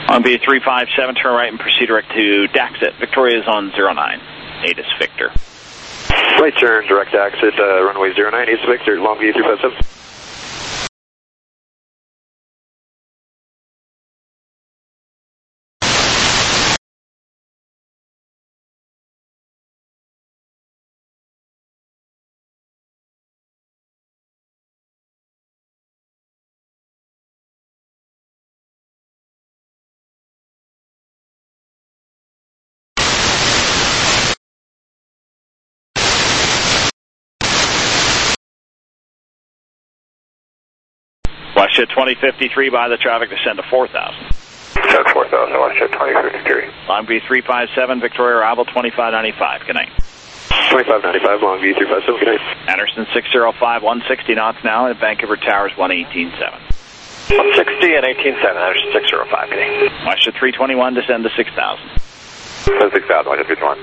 On B357, turn right and proceed direct to Daxit. Victoria is on 09. Atis Victor. Right turn, direct exit, runway 09, Atis Victor, Longview 357. WestJet 2053 by the traffic, descend to 4,000. Descend 4,000, WestJet 2053. Longview 357, Victoria arrival 2595. Good night. 2595, Longview 357, good night. Anderson 605, 160 knots now at Vancouver Towers 118.7. 160 and 18.7, Anderson 605, good night. WestJet 321, descend to 6,000. Descend 6,000, WestJet 321.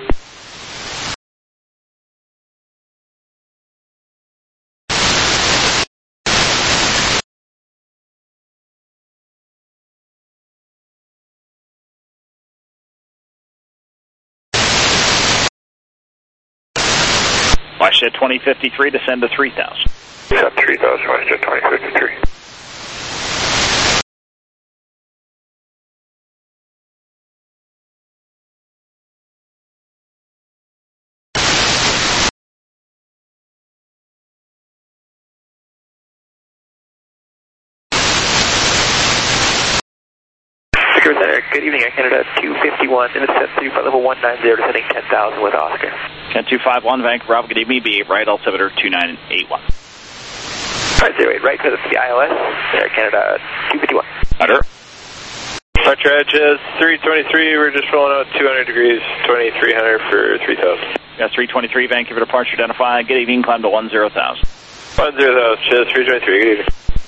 WestJet 2053, descend to 3,000. Descend 3,000, WestJet 2053. Good evening, Air Canada 251, in the descent 3 level 190, descending 10,000 with Oscar. 10251, Vancouver Bravo, good evening, be right, altimeter 2981. 508, right to the ILS, Air Canada 251. Under. Departure edge is 323, we're just rolling out 200 degrees, 2300 for 3000. Yes, 323, Vancouver departure identified, good evening, climb to 10,000. 10,000, just 323, good evening.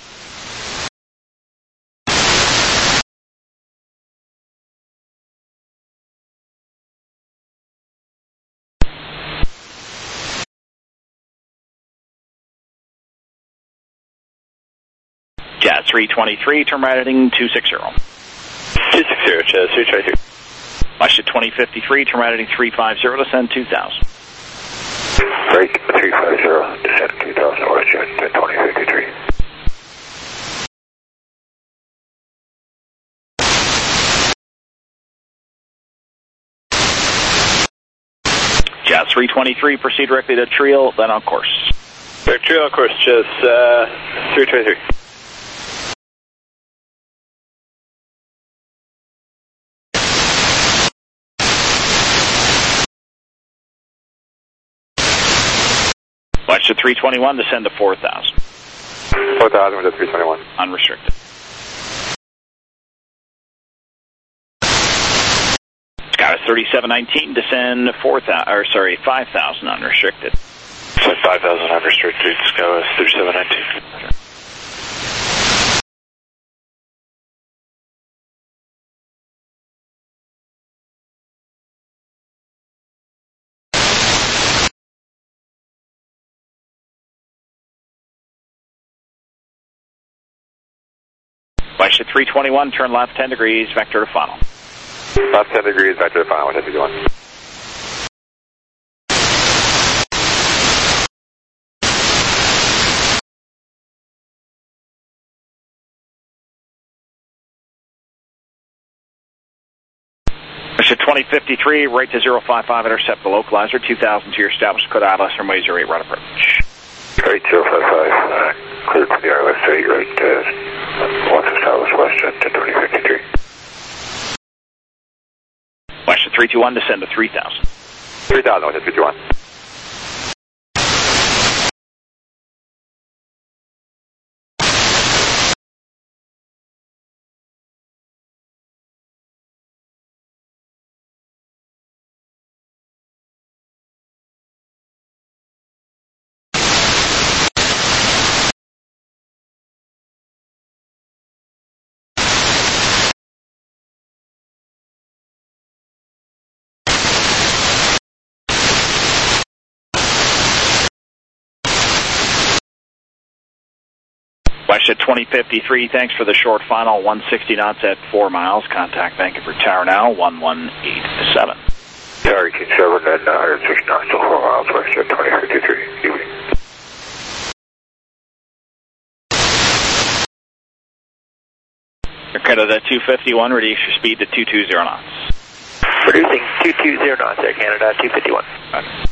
Jazz 323, turn right heading 260. 260, Jazz 323. WestJet 2053, turn right heading 350, descend 2,000. Break 350, descend 2,000, WestJet 2053. Jazz 323, proceed directly to Triel, then on course. Triel on course, Jazz 323. WestJet 321, descend to 4,000. 4,000 with a 321. Unrestricted. Scott 3719, descend 5,000 unrestricted. Descend 5,000 unrestricted, Scott 3719. WestJet 321, turn left 10 degrees, vector to final. Left 10 degrees, vector to final, 151. WestJet 2053, right to 055, intercept the localizer, 2,000 to your established code ILS, runway 08, right approach. Right 055, clear to the ILS 8, right, once established, WestJet 2053. WestJet 321, descend to 3,000. 3,000, WestJet 321. WestJet 2053, thanks for the short final, 160 knots at 4 miles. Contact Vancouver Tower now, 1187. Tower 87 and 160 knots to 4 miles, WestJet 2053. Evening. Air Canada 251, reduce your speed to 220 knots. Reducing 220 knots, Air Canada 251. Okay.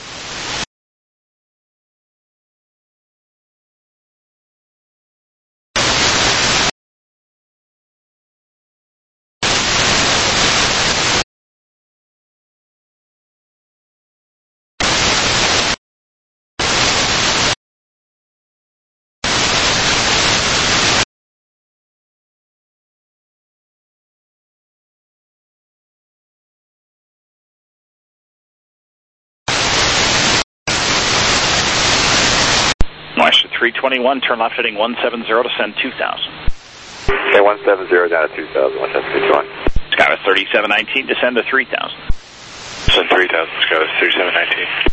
WestJet 321, turn left heading 170, descend 2000. Okay, 170 down to 2000, WestJet 321. Scott 3719, descend to 3000. Descend 3000, Scott 3719.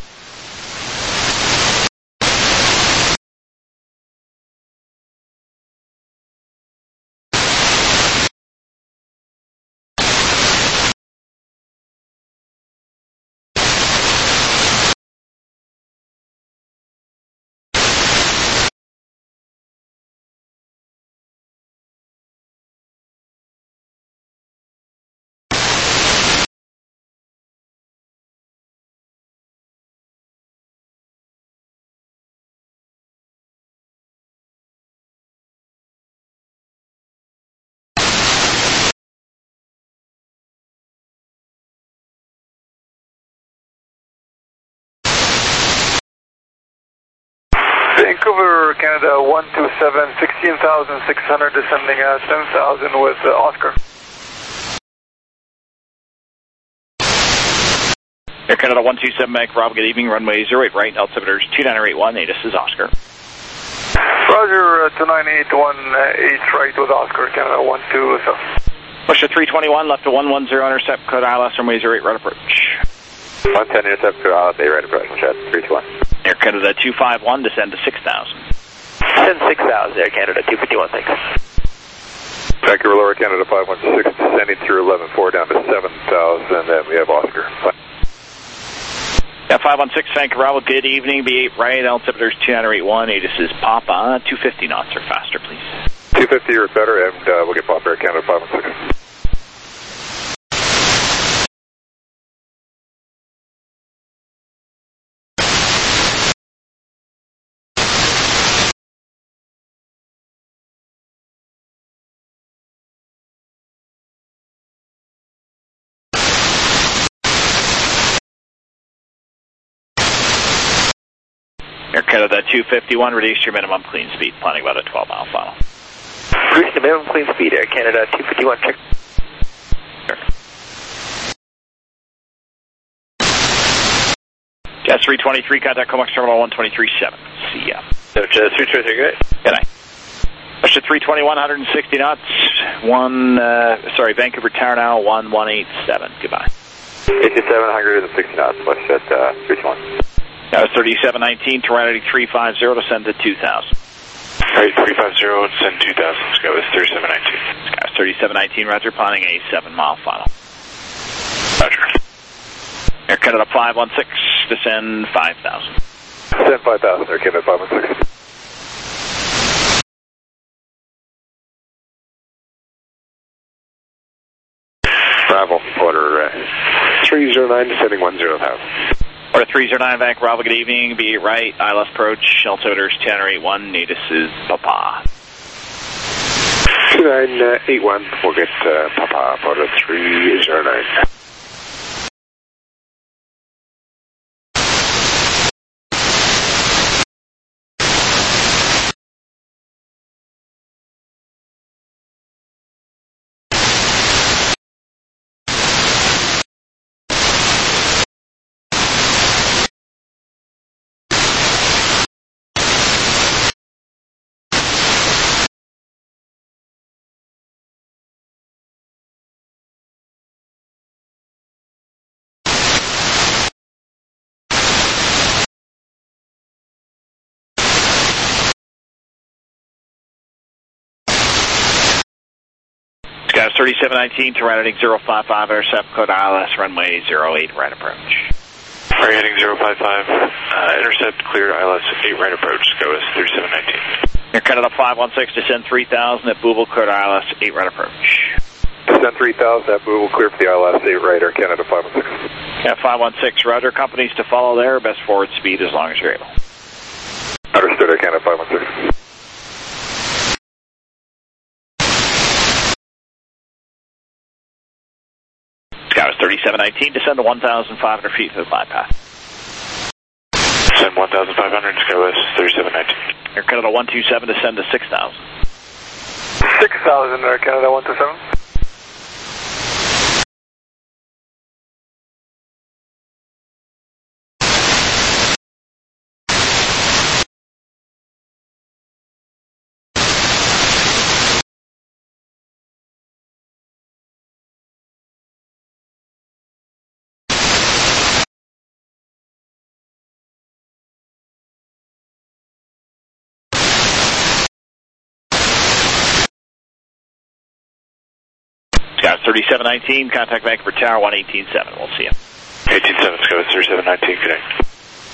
Vancouver, Canada 127, 16,600, descending at 10,000 with Oscar. Air Canada 127, Vancouver, good evening, runway 08 right, altimeters 2981, this is Oscar. Roger, 2981, right with Oscar, Canada 127. WestJet 321, left to 110, intercept code ILS, runway 08 right approach. 110, intercept code ILS, right approach, WestJet 321. Air Canada 251, descend to 6000. Descend 6000, Air Canada 251, thanks. Vancouver Lower Canada 516, descending through 11.4 down to 7,000, and we have Oscar. Yeah, 516, Vancouver, good evening, B8 right, altimeters 2981, this is Papa, 250 knots or faster, please. 250 or better, and we'll get Papa Air Canada 516. Air Canada 251, reduce your minimum clean speed, planning about a 12-mile final. Reduce the minimum clean speed, Air Canada 251, check. Jazz 323, contact Comex Terminal 1237. See ya. So, Jazz 323, good. Good night. WestJet 321, 160 knots, Vancouver Tower now, 1187. Goodbye. 8760 knots, WestJet 321. That was 3719, Serenity 350, descend to 2000. Right, 350, descend 2000, Scott was 3719. Scott was 3719, roger, planning a 7-mile final. Roger. Air Canada 516, descend 5000. Descend 5,000, Air Canada 516. Bravo, order 309, descending 10,000. Order 309, Vancouver, good evening, be right, ILS approach, altimeters 1081, this is Papa. 2981, we'll get Papa, order 309. Skies 3719 to right heading 055, intercept code ILS, runway 08, right approach. Right heading 055, intercept cleared ILS 8, right approach, Skies 3719. Air Canada 516, descend 3000 at Booble, cleared ILS 8, right approach. Descend 3000 at Booble, clear for the ILS 8, right, Air Canada 516. Yeah, 516, roger, companies to follow there, best forward speed as long as you're able. Understood, Air Canada 516. Skies 3719, descend to 1,500 feet for the bypass. Descend 1,500, Skies 3719. Air Canada 127, descend to 6,000. 6,000, Air Canada 127. Skies 3719, contact Vancouver Tower 1187. We'll see you. 187, Skies 3719, connect.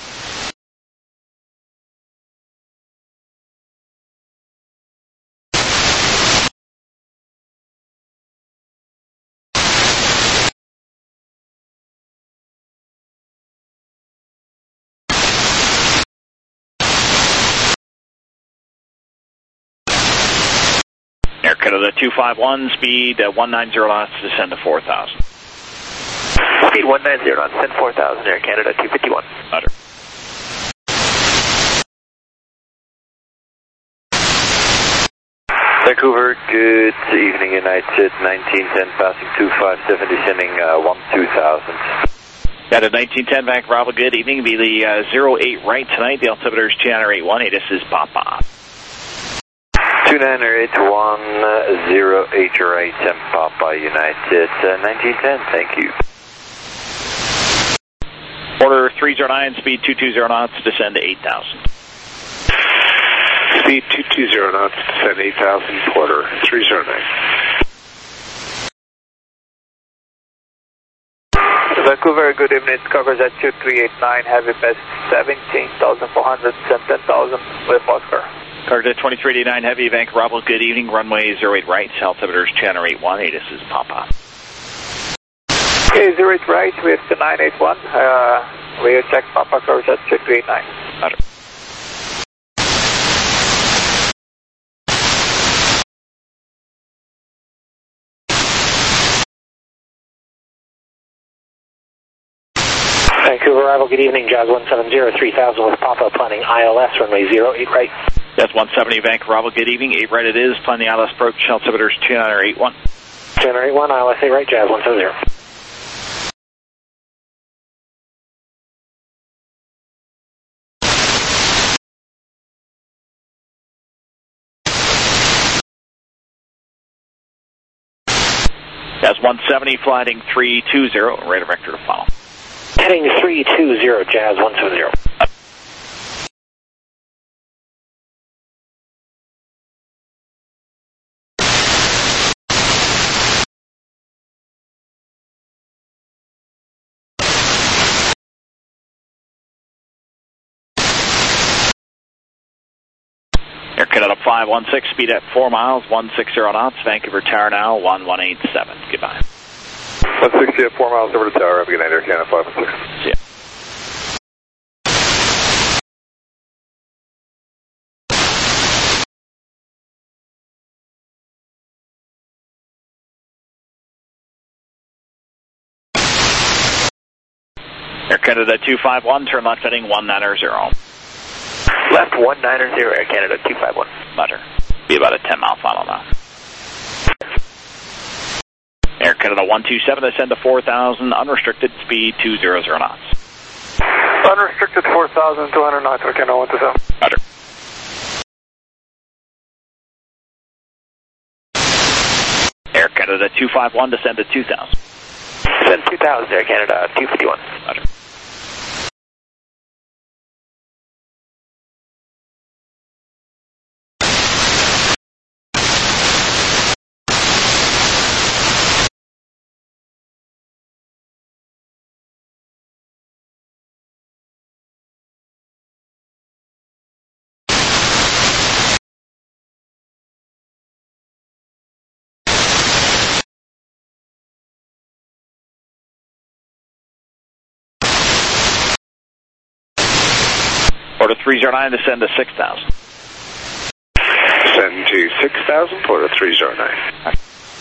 Air Canada 251, speed 190 knots, descend to 4,000. Speed 190 knots, send 4,000, Air Canada 251. Roger. Vancouver, good evening, United 1910, passing 2570, descending 12,000. Got a 1910 Vancouver, Bravo, good evening. Be the 08 right tonight, the altimeter is Chandler 818, this is Papa. 2981, 08 right, and Papa United 1910, thank you. Order 309, speed 220 knots, descend to 8,000. Speed 220 knots, descend 8,000, quarter 309. Vancouver, good evening. Covers at 2389, heavy best 17,400, send 10,000 with Oscar. Cargo 2389 Heavy, Vancouver, Bravo, good evening. Runway 08 right, altimeter is Chandler 818, this is Papa. Okay, 08 right, we have the 981. We check Papa covers at 2389. Roger. Vancouver arrival, good evening, Jazz 170, 3,000 with Papa, planning ILS, runway 08 right. That's 170 Vancouver, Bravo, good evening. 8 right it is, plan the ILS approach, altimeter is Chandler 81. Chandler 81, ILS 8 right, Jazz 170. That's 170, flying 320, radar vector to follow. Heading 320, Jazz 170. Air Canada 516, speed at 4 miles, 160 knots, Vancouver Tower now, 1187. Goodbye. 160 at 4 miles over the tower. Have a good night, Air Canada 516. See ya. Air Canada 251, turn left heading 190. Left 190, Air Canada 251. Roger. Be about a 10-mile final now. Air Canada 127, ascend to 4,000, unrestricted, speed 200 knots. Unrestricted 4,200 knots, Air Canada 127. Roger. Air Canada 251, descend to 2,000. Send 2,000, Air Canada 251. Roger. Order 309, descend to 6,000. Send to 6,000, Porter 309.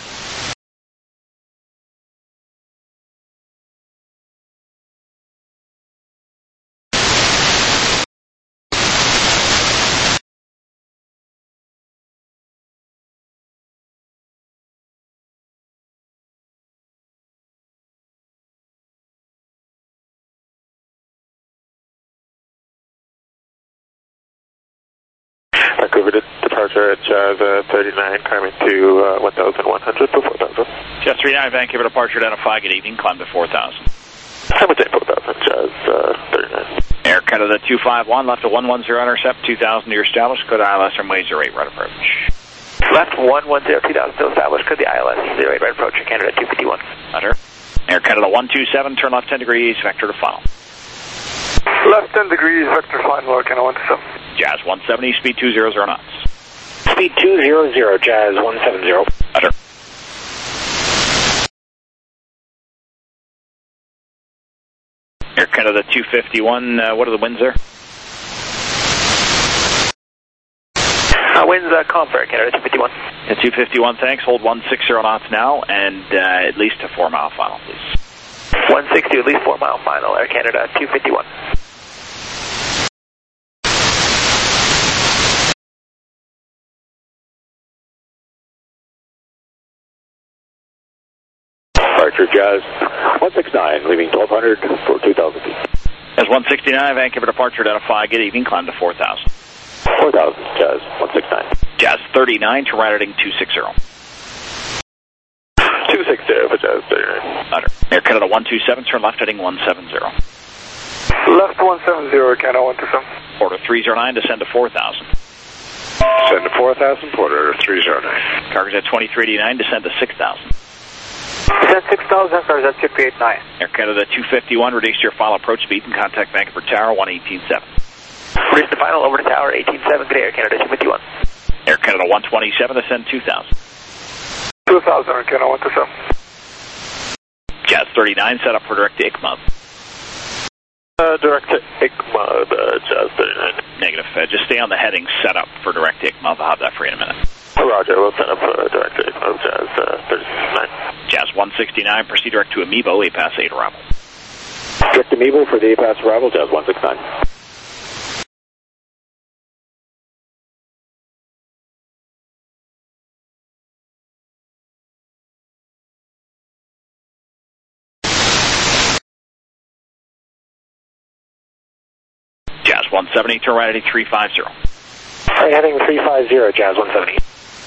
Vancouver departure at Jazz 39, climbing to 1,100 to 4,000. Jazz 39, Vancouver departure, identify, good evening, climb to 4,000. Hamilton 4,000, Jazz 39. Air Canada 251, left to 110, intercept 2,000 to your established, code ILS runway 08, right approach. Left 110, 2,000 to established, code the ILS 08, right approach, Air Canada 251. Roger. Air Canada 127, turn left 10 degrees, vector to final. Left 10 degrees, vector final, Air Canada 127. Jazz 170, speed 200 knots. Speed 200, Jazz 170. Roger. Air Canada 251, what are the winds there? Winds calm for Air Canada 251. At 251, thanks. Hold 160 knots now, and at least a 4 mile final, please. 160, at least 4 mile final, Air Canada 251. Departure Jazz 169, leaving 1,200 for 2,000 feet. As 169, Vancouver departure, identify, good evening, climb to 4,000. 4,000, Jazz 169. Jazz 39, to right heading 260. 260 for Jazz 39. Roger. Air Canada 127, turn left heading 170. Left 170, Air Canada 127. Order 309, descend to 4,000. Send to 4,000, Porter 309. Cargo's at 2389, descend to 6,000. Descend 6,000, cars at 289. Air Canada 251, reduce your final approach speed and contact Vancouver Tower 1187. Reduce the final over to Tower 187, good Air Canada 251. Air Canada 127, descend 2,000. 2,000, Air Canada 127. Jazz 39, set up for direct to ICMOD. Direct to ICMOD, Jazz 39. Negative. Just stay on the heading set up for direct to ICMOD. I'll have that for you in a minute. Roger, we'll set up direct to ICMOD, Jazz 39. Jazz 169, proceed direct to Amiibo, A-Pass 8 arrival. Direct to Amiibo for the A-Pass arrival, Jazz 169. Jazz 170, turn right heading 350. Right heading 350, Jazz 170.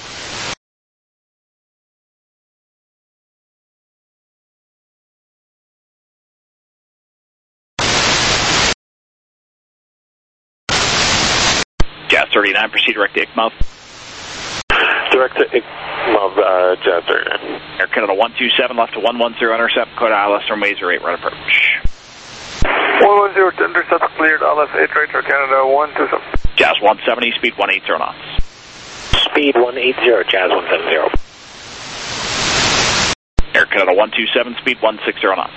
Jazz 39, proceed direct to ICMOD. Direct to ICMOD, Jazz 39. Air Canada 127, left to 110, intercept, code ILS runway 08, right approach. 110, intercept cleared, ILS 8 right, Air Canada 127. Jazz 170, speed 180 knots. Speed 180, Jazz 170. Air Canada 127, speed 160 knots.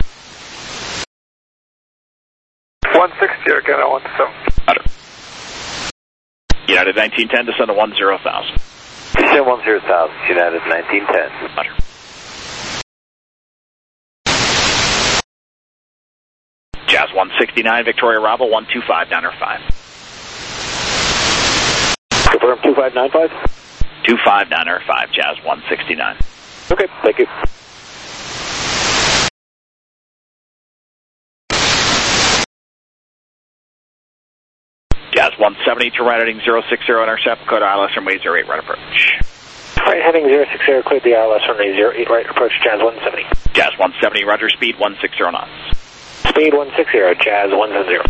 160, Air Canada 127. Roger. United 1910, descend to 10,000. Descend 10,000, United 1910. Roger. Jazz 169, Victoria Bravo 125, downer 5. Confirm 2595? 25, downer 5, Jazz 169. Okay, thank you. Jazz 170, to right heading 060, intercept, code ILS runway 08, right approach. Right heading 060, cleared the ILS runway 08, right approach, Jazz 170. Jazz 170, roger, speed 160 knots. Speed 160, Jazz 170.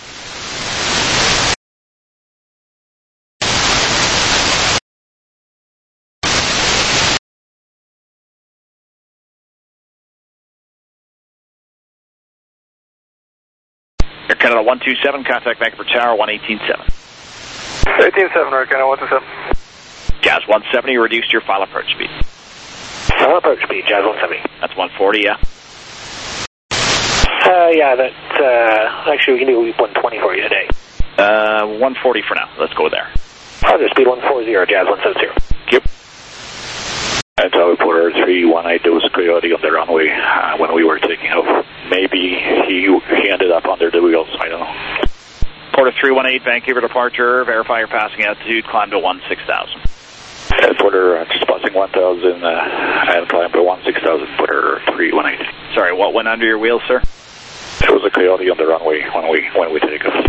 Air Canada 127, contact Vancouver Tower 1187. 187, Air Canada 127. Jazz 170, reduced your final approach speed. Final approach speed, Jazz 170. That's 140, yeah? Yeah, that's, actually we can do 120 for you today. 140 for now. Let's go there. Roger, speed 140, Jazz 170. Yep. Tower Porter 318, there was a Coyote on the runway when we were taking off. Maybe he ended up under the wheels, I don't know. Porter 318, Vancouver departure, verify your passing altitude, climb to 16,000. Porter just passing 1,000 and climb to 16,000, Porter 318. Sorry, what went under your wheels, sir? There was a Coyote on the runway when we take off.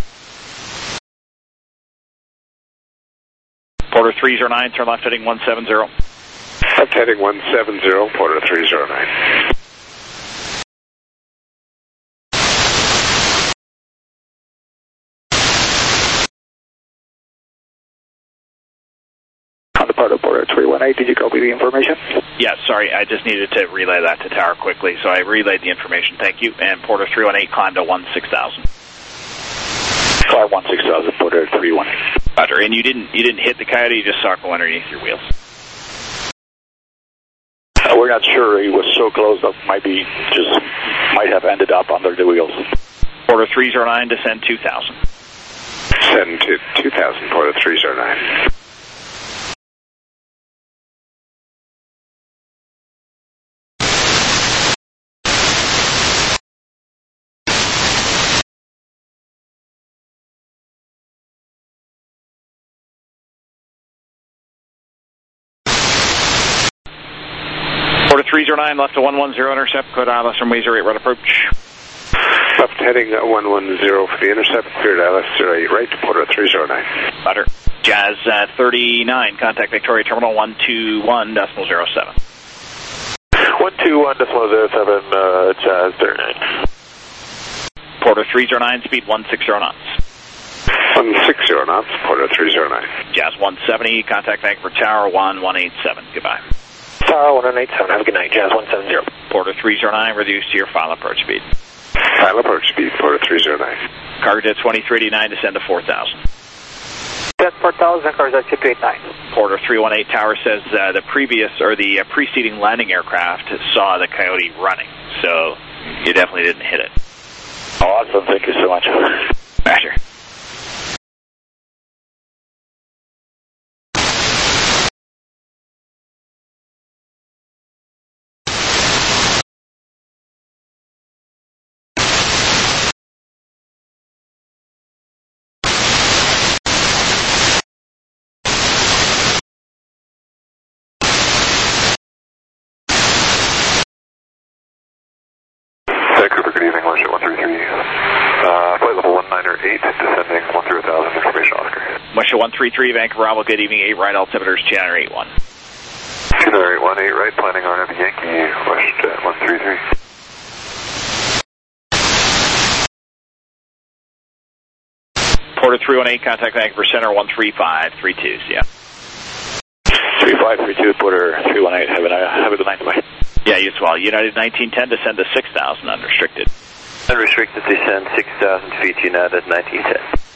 Porter 309, turn left heading 170. Left heading 170, Porter 309. On the part of Porter 318, did you copy the information? Yeah, sorry, I just needed to relay that to tower quickly, so I relayed the information, thank you. And Porter 318, climb to 16,000. Climb 16,000, Porter 318. Roger, and you didn't hit the Coyote, you just circle underneath your wheels. We're not sure. He was so close that might have ended up under the wheels. Porter 309, descend 2,000. Send to 2,000, Porter 309. Porter 309, left to 110, intercept, code ILS from Wazer 8, right approach. Left heading 110 for the intercept, cleared ILS 08, right to Porter 309. Roger. Jazz 39, contact Victoria Terminal 121.07. 121.07, Jazz 39. Porter 309, speed 160 knots. 160 knots, Porter 309. Jazz 170, contact Vancouver Tower 1187. Goodbye. Tower 1187, have a good night, Jazz 170. Porter 309, reduce to your final approach speed. Final approach speed, Porter 309. Cargo jet 2389, descend to 4,000. Descend 4,000, cargo jet 289. Porter 318, tower says the preceding landing aircraft saw the Coyote running, so you definitely didn't hit it. Awesome, thank you so much. Roger. Vancouver, good evening, Westjet 133. Flight level 198, descending 130,000, information Oscar. Westjet 133, Vancouver, Bravo, good evening, 8 right, altimeters, Channel 81. Channel 81, 8 right, planning on Heavy Yankee, Westjet 133. Porter 318, contact Vancouver Center 13532, yeah. 3532, Porter 318, have a good night, bye. Yeah, you as well. United 1910, descend to 6,000, unrestricted. Unrestricted descend 6,000 feet, United 1910.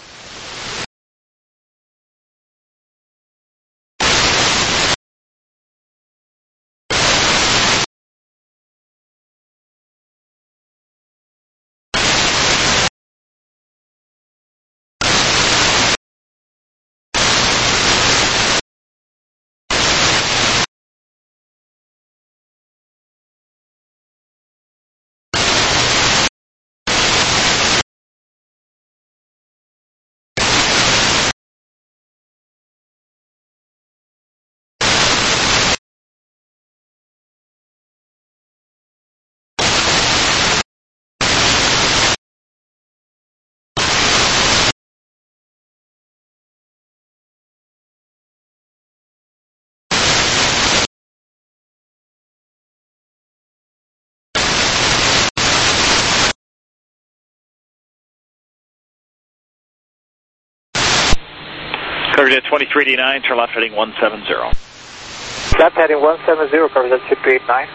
Cargo jet 2389, turn left heading 170. Left heading 170, cargo jet 2389.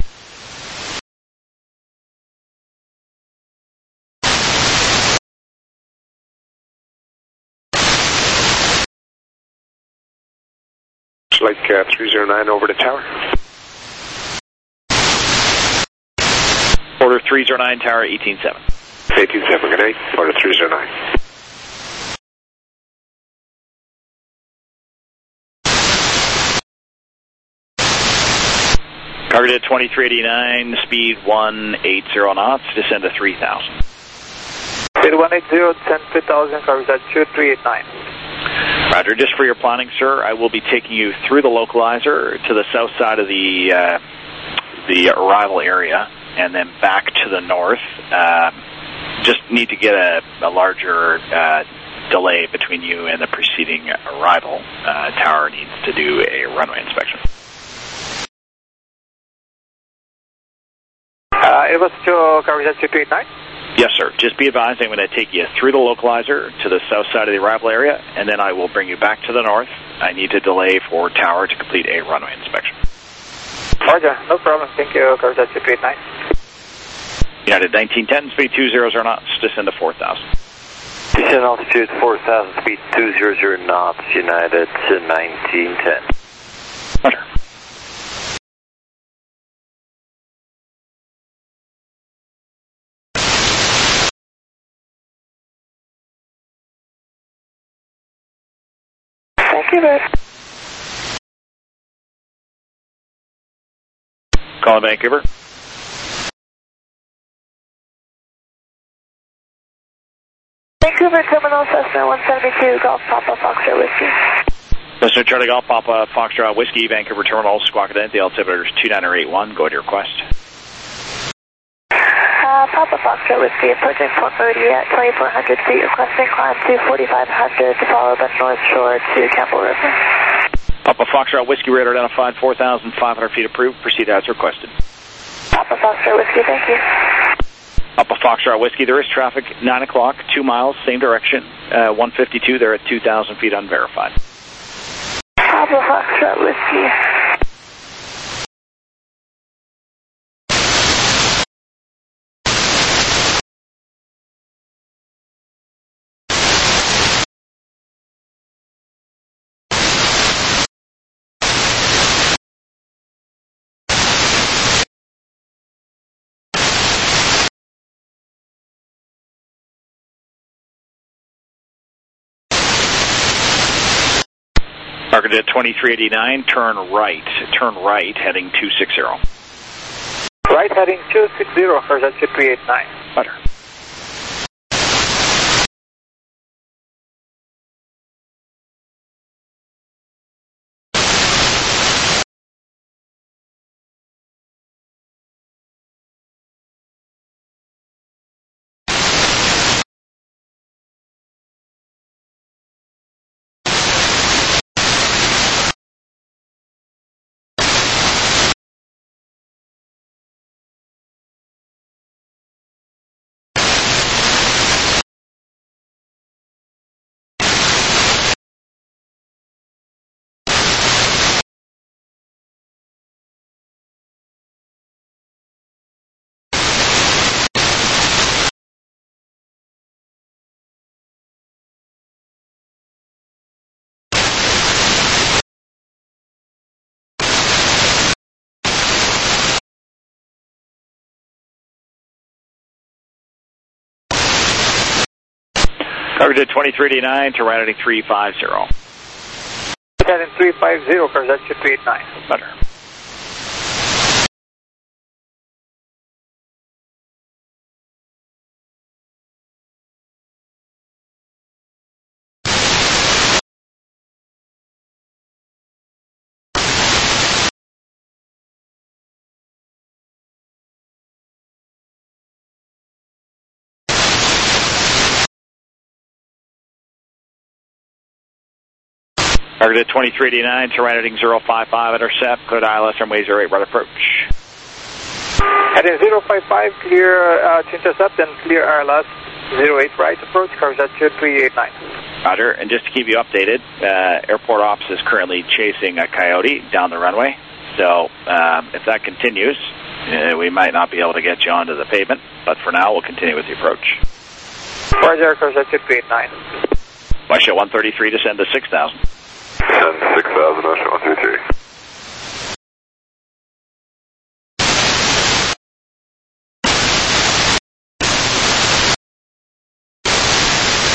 Like 309 over to tower. Porter 309, tower 187. 187, good night, Porter 309. Targeted 2389, speed 180 knots, descend to 3000. Speed 180, descend 3000, covers at 2389. Roger, just for your planning, sir, I will be taking you through the localizer to the south side of the arrival area and then back to the north. Just need to get a larger delay between you and the preceding arrival. Tower needs to do a runway inspection. It was to coverage at 2389? Yes, sir. Just be advised, I'm going to take you through the localizer to the south side of the arrival area, and then I will bring you back to the north. I need to delay for tower to complete a runway inspection. Roger, no problem. Thank you. Coverage at 2389. United 1910, speed 200 knots, descend to 4000. Descend altitude 4000, speed 200 knots, United 1910. Roger. Thank you, Vancouver. Calling Vancouver. Vancouver Terminal, Cessna 172, Golf Papa Foxtrot Whiskey. Cessna Charlie Golf Papa Foxtrot Whiskey, Vancouver Terminal, Squawk Identity, altimeter is 2981. Go to your request. Papa Foxtrot Whiskey, approaching Port Moody at 2400 feet, requesting climb to 4500, followed by North Shore to Campbell River. Papa Foxtrot Whiskey, radar identified, 4,500 feet approved. Proceed as requested. Papa Foxtrot Whiskey, thank you. Papa Foxtrot Whiskey, there is traffic, 9 o'clock, 2 miles, same direction, 152, they're at 2,000 feet unverified. Papa Foxtrot Whiskey. Targeted 2389, turn right, heading 260. Right, heading 260, Horizon 389. Butter. Targeted 2389, to right heading 350. Heading 350, Horizon 389. Butter. Targeted 2389, to right heading 055, intercept, clear to ILS runway 08, right approach. Heading 055, clear to intercept and clear ILS 08, right approach, Horizon 389. Roger, and just to keep you updated, Airport Ops is currently chasing a coyote down the runway, so if that continues, we might not be able to get you onto the pavement, but for now, we'll continue with the approach. Roger, Horizon 389. Westjet 133, descend to 6,000. Descend 6,000, Westjet 133.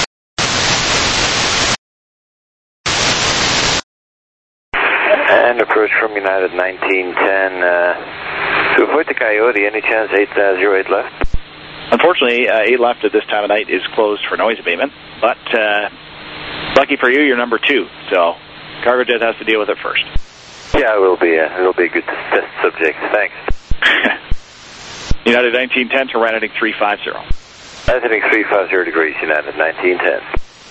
And approach. approach from United 1910 to avoid the Coyote. Any chance 808 left? Unfortunately, 8 left at this time of night is closed for noise abatement, but lucky for you, you're number 2, so Cargojet has to deal with it first. Yeah, it'll be a good test subject. Thanks. United 1910 to round heading 350. Round heading 350 degrees, United 1910.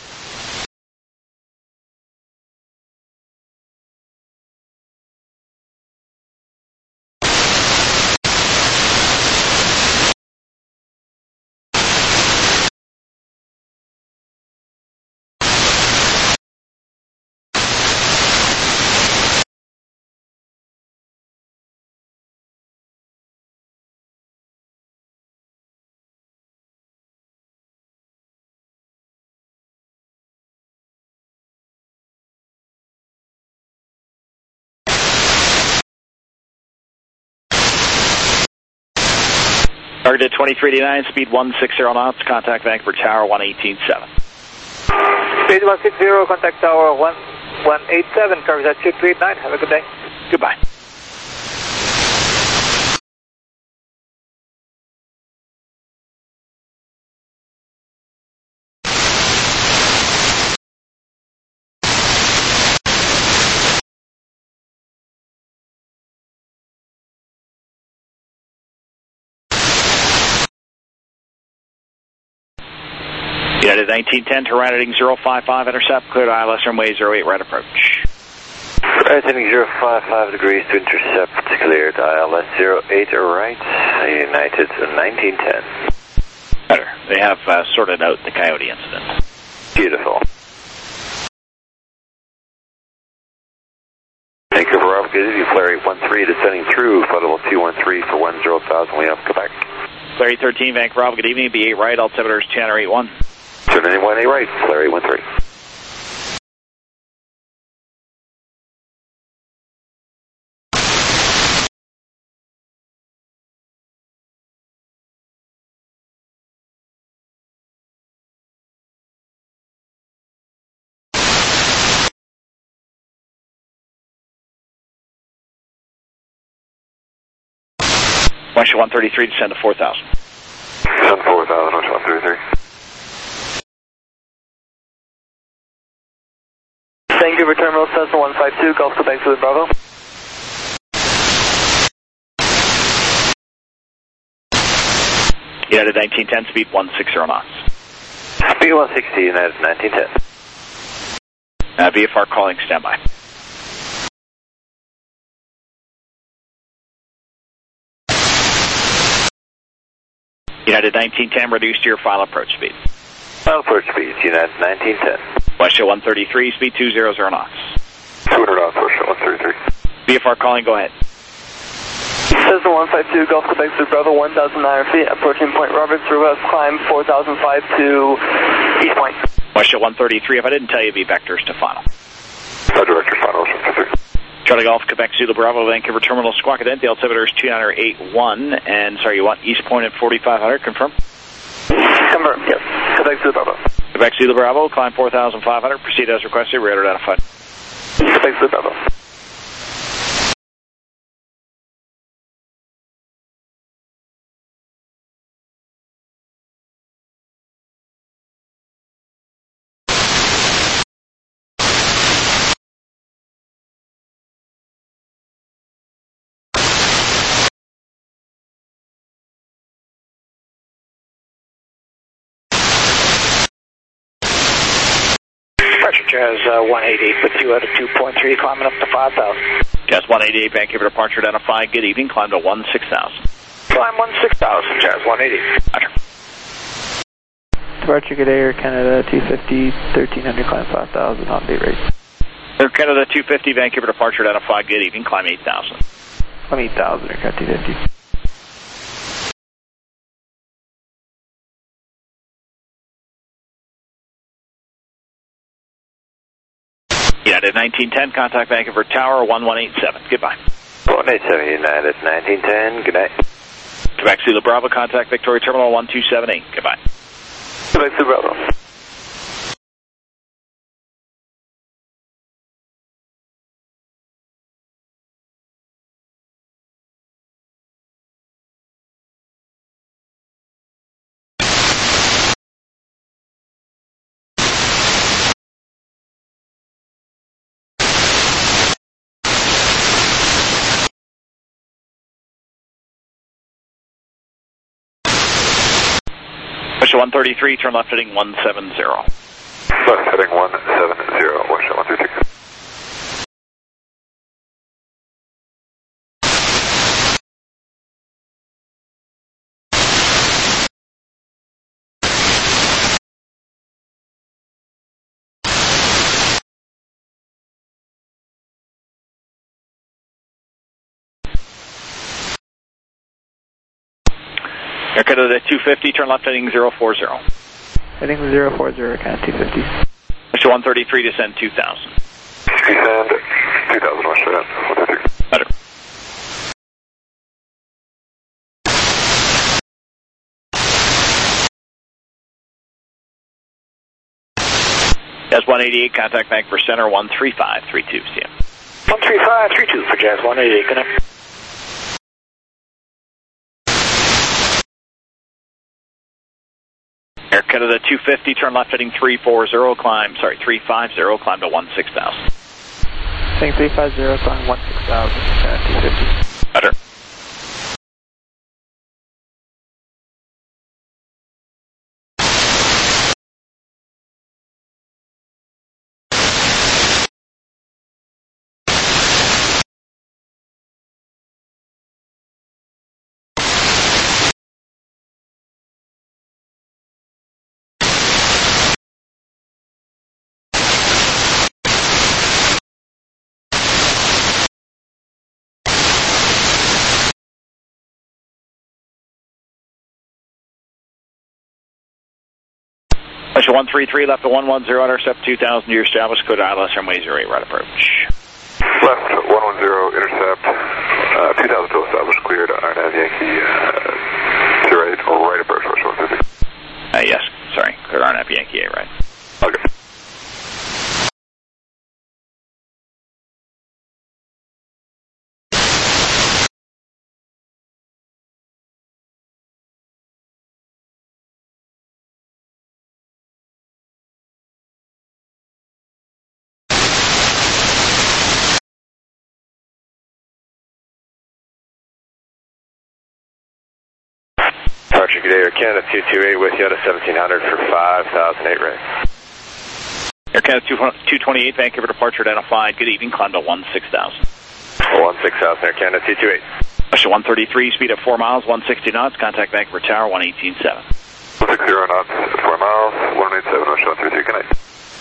Target 2389, speed 160 knots, contact Vancouver Tower 1187. Speed 160, contact Tower 1187, Cargojet 2389, have a good day. Goodbye. United 1910 to round heading 055, intercept, cleared ILS runway 08, right approach. Right heading 055 degrees to intercept, cleared ILS 08, right, United 1910. Better. They have sorted out the Coyote incident. Beautiful. Vancouver Bravo, good evening, Flare 813 descending through, flight level 213 for 10,000, we have Quebec. Flare 13, Vancouver Bravo, good evening, B8 right, altimeters 1081. 1081A right, Flare 813. Western 133, descend to 4,000. Descend 4,000, Western 133. Vancouver Terminal, Cessna 152, Gulf Quebec Zulu Bravo. United 1910, speed 160 knots. Speed 160, United 1910. VFR calling, standby. United 1910, reduce to your final approach speed. Final approach speed, United 1910. Western 133, speed 200 knots. 200 knots, Western 133. VFR calling, go ahead. Cessna 152, Gulf Quebec Zulu Bravo, 1,900 feet, approaching Point Roberts, reverse climb 4,005 to East Point. Western 133, if I didn't tell you, be vectors to final. Director final, Western 133. Charlie Golf, Quebec Zulu Bravo, Vancouver Terminal, Squawk Ident, the altimeter is 281, and sorry, you want East Point at 4,500, confirm? Confirm, yes. Quebec Zulu Bravo. Quebec Zulu Bravo, climb 4,500, proceed as requested, radar identified. Quebec Zulu Bravo. Jazz 188 with you at a 2.3, climbing up to 5,000. Jazz 188, Vancouver departure identified, good evening, climb to 16,000. Climb 16,000, Jazz 188. Roger. Departure, good Air Canada 250, 1300, climb 5,000, on date rate. Air Canada 250, Vancouver departure identified, good evening, climb 8,000. Climb 8,000, Air Canada 250. United 1910, contact Vancouver Tower 1187. Goodbye. 187, United 1910, good night. Quebec Zulu Bravo, contact Victoria Terminal 1278. Goodbye. Quebec Zulu Bravo. Westjet 133, turn left heading 170. Left heading 170, Westjet 133. Air Canada 250, turn left heading 040. Heading 040, Canada 250. Westjet 133, descend 2000. Descend 2000, Westjet 133. Better. Jazz 188, contact Vancouver Center 13532, CM. 13532 for Jazz 188, connect. Air Canada 250, turn left heading 350, climb to 16,000. Heading 350, climb 16,000, Canada 250. Better. Westjet 133, left to 110, intercept 2000 to your established code ILS runway 08, right approach. Left 110, intercept 2000 to establish, cleared RNAV Yankee to right approach, Westjet 150. Yes, sorry, clear RNAV Yankee 8, right. Okay. Departure, good day, Air Canada 228 with you at a 1700 for 5,008 right. Air Canada 228, Vancouver departure identified. Good evening, climb to 16,000. 16,000, Air Canada 228. Westjet 133, speed at 4 miles, 160 knots, contact Vancouver Tower 118.7. 160 knots, 4 miles, 187, Westjet 133, connect.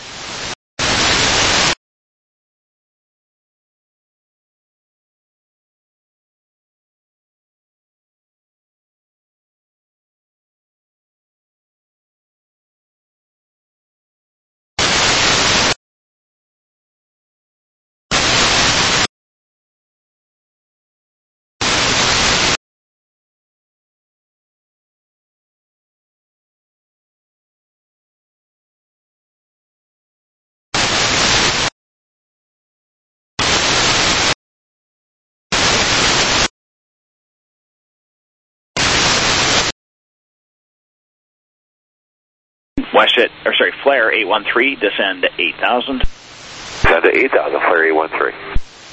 Flare 813, descend to 8,000. Descend to 8,000, Flare 813.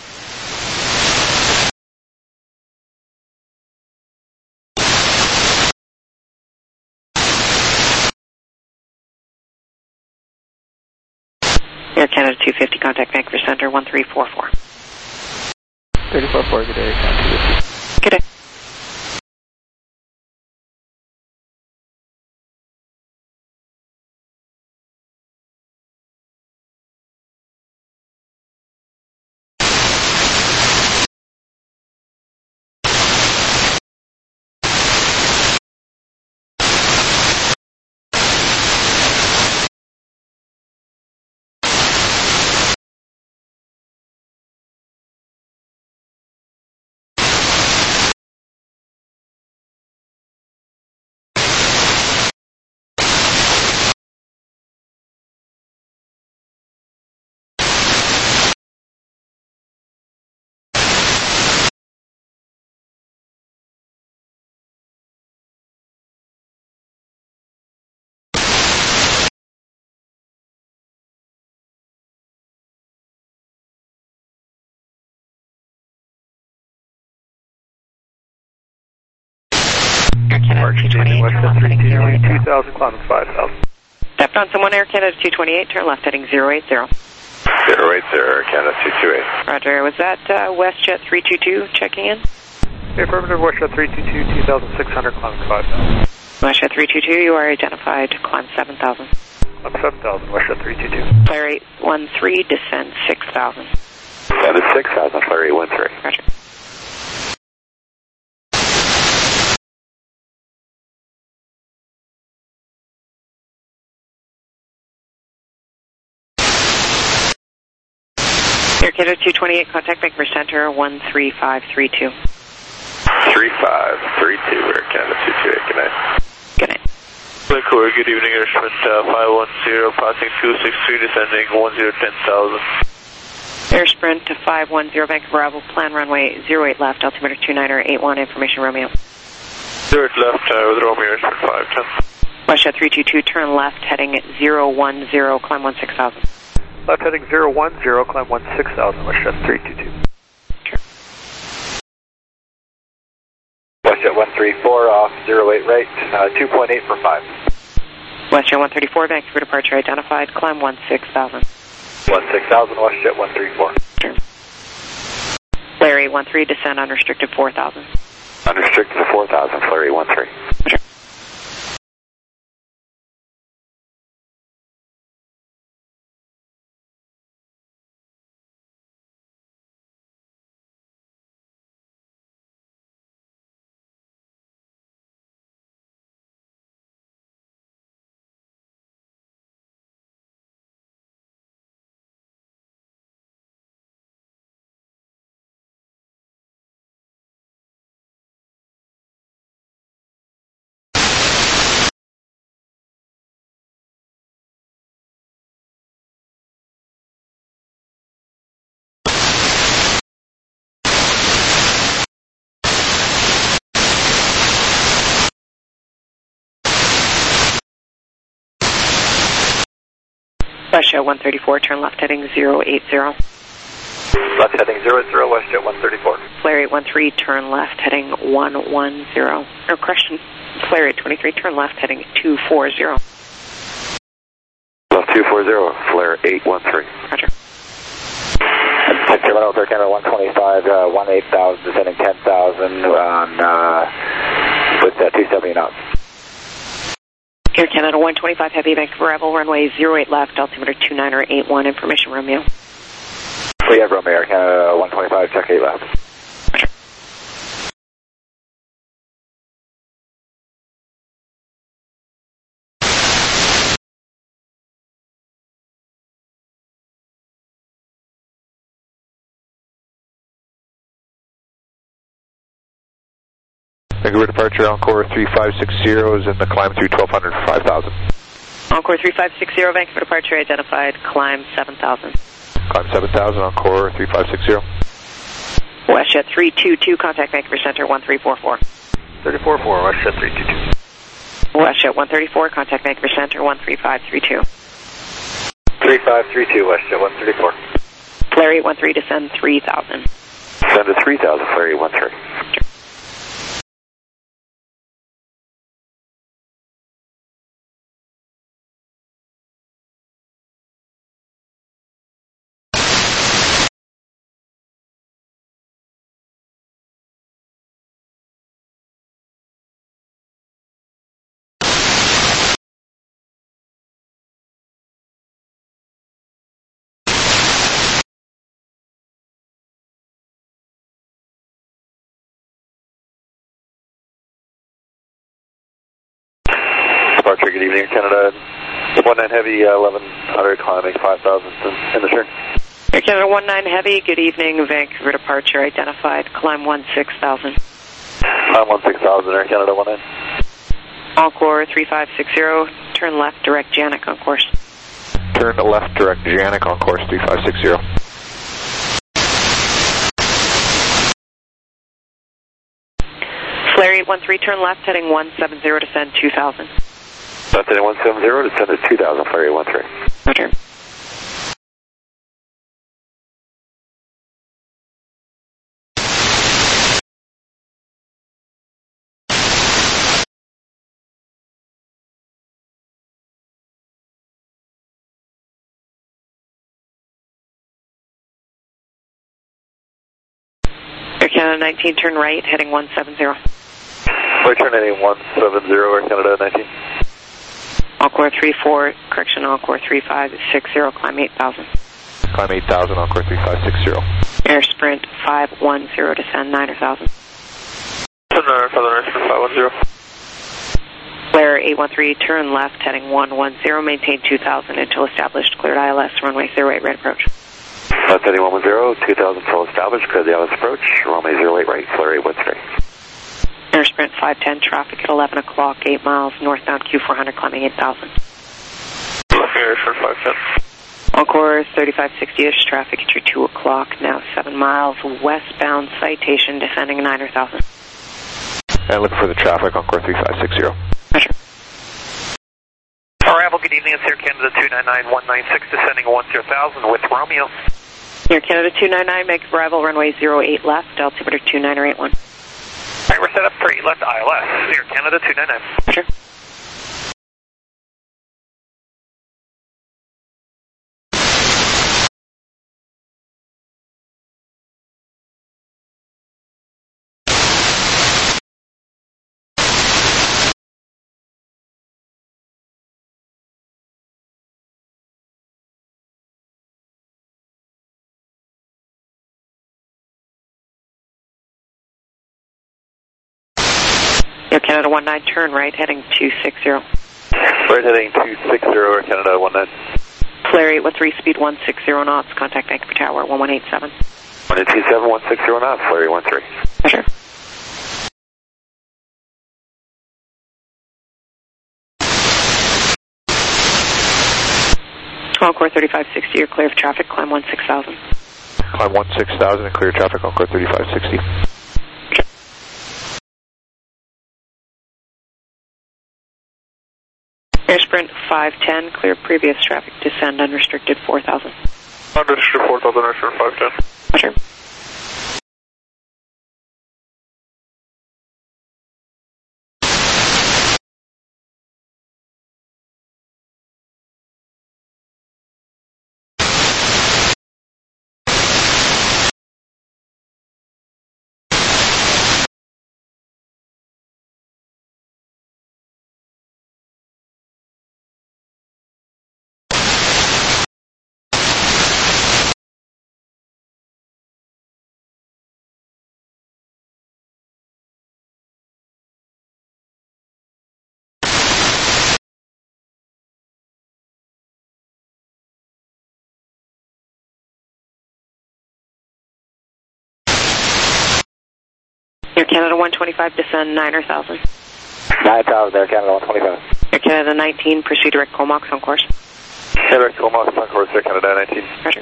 Air Canada 250, contact Vancouver Center 1344. 344, good day, Canada 250. Good day. Air Canada 228, Westjet turn left heading 080. 2000, climbing 5000. Left on someone, Air Canada 228, turn left heading 080. 080, Air Canada 228. Roger, was that WestJet 322 checking in? Affirmative, WestJet 322, 2600, climbing 5000. WestJet 322, you are identified, climb 7000. Climb 7000, WestJet 322. Flare 813, descend 6000. Descend 6000, Flare 813. Roger. Air Canada 228, contact Vancouver Center 13532. 3532, Air Canada 228, good night. Good night. Vancouver, good evening, Air Sprint 510, passing 263, descending 10,000. Air Sprint to 510, Vancouver Bravo, plan runway 08 left, altimeter 2981, information Romeo. 08 left, with Romeo, Air Sprint 510. WestJet 322, turn left, heading 010, climb 16,000. Left heading 010, climb 16,000, WestJet 322. Sure. WestJet 134 off 08 right, 2.8 for 5. WestJet 134, Vancouver departure identified, climb 16,000. 16,000, WestJet 134. Sure. Flare 813, descend unrestricted 4,000. Unrestricted to 4,000, Flare 813. Sure. WestJet 134, turn left heading 080. Left heading 00, WestJet 134. Flare 813, turn left heading 110. Or correction, Flare 823, turn left heading 240. Left 240, Flare 813. Roger. Terminal Air Canada 125, 18,000, descending 10,000 on, with 270 knots. Air Canada 125, heavy Vancouver Rebel, runway 08 left, altimeter 2981, information Romeo. We have Romeo, Air Canada 125, check 8 left. Roger. Vancouver departure, Encore 3560 is in the climb through 1200 for 5,000. Encore 3560, Vancouver departure identified, climb 7,000. Climb 7,000, Encore 3560. WestJet 322, contact Vancouver Center 1344. 344, WestJet 322. WestJet 134, contact Vancouver Center 13532. 3532, WestJet 134. Flare 813, descend 3,000. Descend to 3,000, Flare 813. Departure, good evening, Canada. 19 Heavy, 1100, climbing 5,000 in the turn. Air Canada 19 Heavy, good evening, Vancouver departure identified, climb 16,000. Climb 16,000, Air Canada 19. Encore 3560, turn left, direct Janik on course. Turn left, direct Janik on course 3560. Flare 813, turn left, heading 170, descend 2,000. Left heading 170, descend to 2,000, Flare 813. Roger. Canada 19, turn right, heading 170. Right turn heading 170, Air Canada 19. Encore 34, correction, Encore 3560, climb 8000. Climb 8000, Encore 3560. Air Sprint 510, descend 9000. Southern Air Sprint 510. Flare 813, turn left, heading 110, maintain 2000 until established, cleared ILS, runway 08, right approach. Left heading 110, 2000 until established, cleared the ILS approach, runway 08 right, Flare 813. Air Sprint 510, traffic at 11 o'clock, 8 miles, northbound Q400, climbing 8000. Air Sprint 510. Encore 3560-ish, traffic at your 2 o'clock, now 7 miles, westbound citation, descending 9000. And looking for the traffic, Encore 3560. Roger. Arrival, good evening, it's Air Canada 299-196, descending 10,000 with Romeo. Air Canada 299, make arrival, runway 08 left, altimeter 2981. Alright, we're set up for 8 left ILS, Air Canada 299. Roger. Air Canada 19, turn right, heading 260. Right heading 260, Air Canada 19. Flare 813, speed 160 knots, contact Vancouver Tower 1187. 1227, 160 knots, Flare 813. Roger. Encore 3560, you're clear of traffic, climb 16000. Climb 16000 and clear traffic, Encore 3560. Air Sprint 510, clear previous traffic, descend unrestricted 4000. Unrestricted 4000, Air Sprint 510. Roger. Air Canada 125, descend 9000. 9000, Air Canada 125. Air Canada 19, proceed direct Comox on course. Direct Comox on course, Air Canada 19. Roger.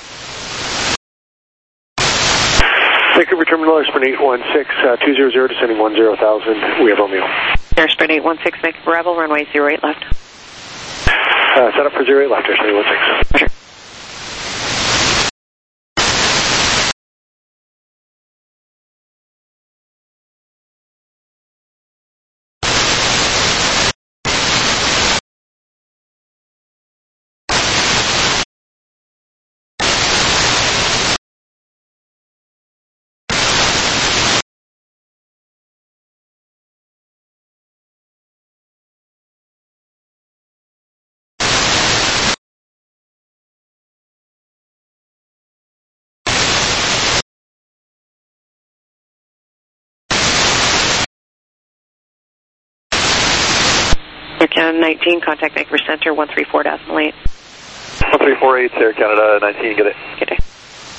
Vancouver Terminal, Air Sprint 816, 200, descending 10,000, we have Romeo. Air Sprint 816, make arrival, runway 08 left. Set up for 08 left, Air Sprint 816. Roger. Air Canada 19, contact Vancouver Center, 134.8. 1348, Air Canada 19, get it. Good day.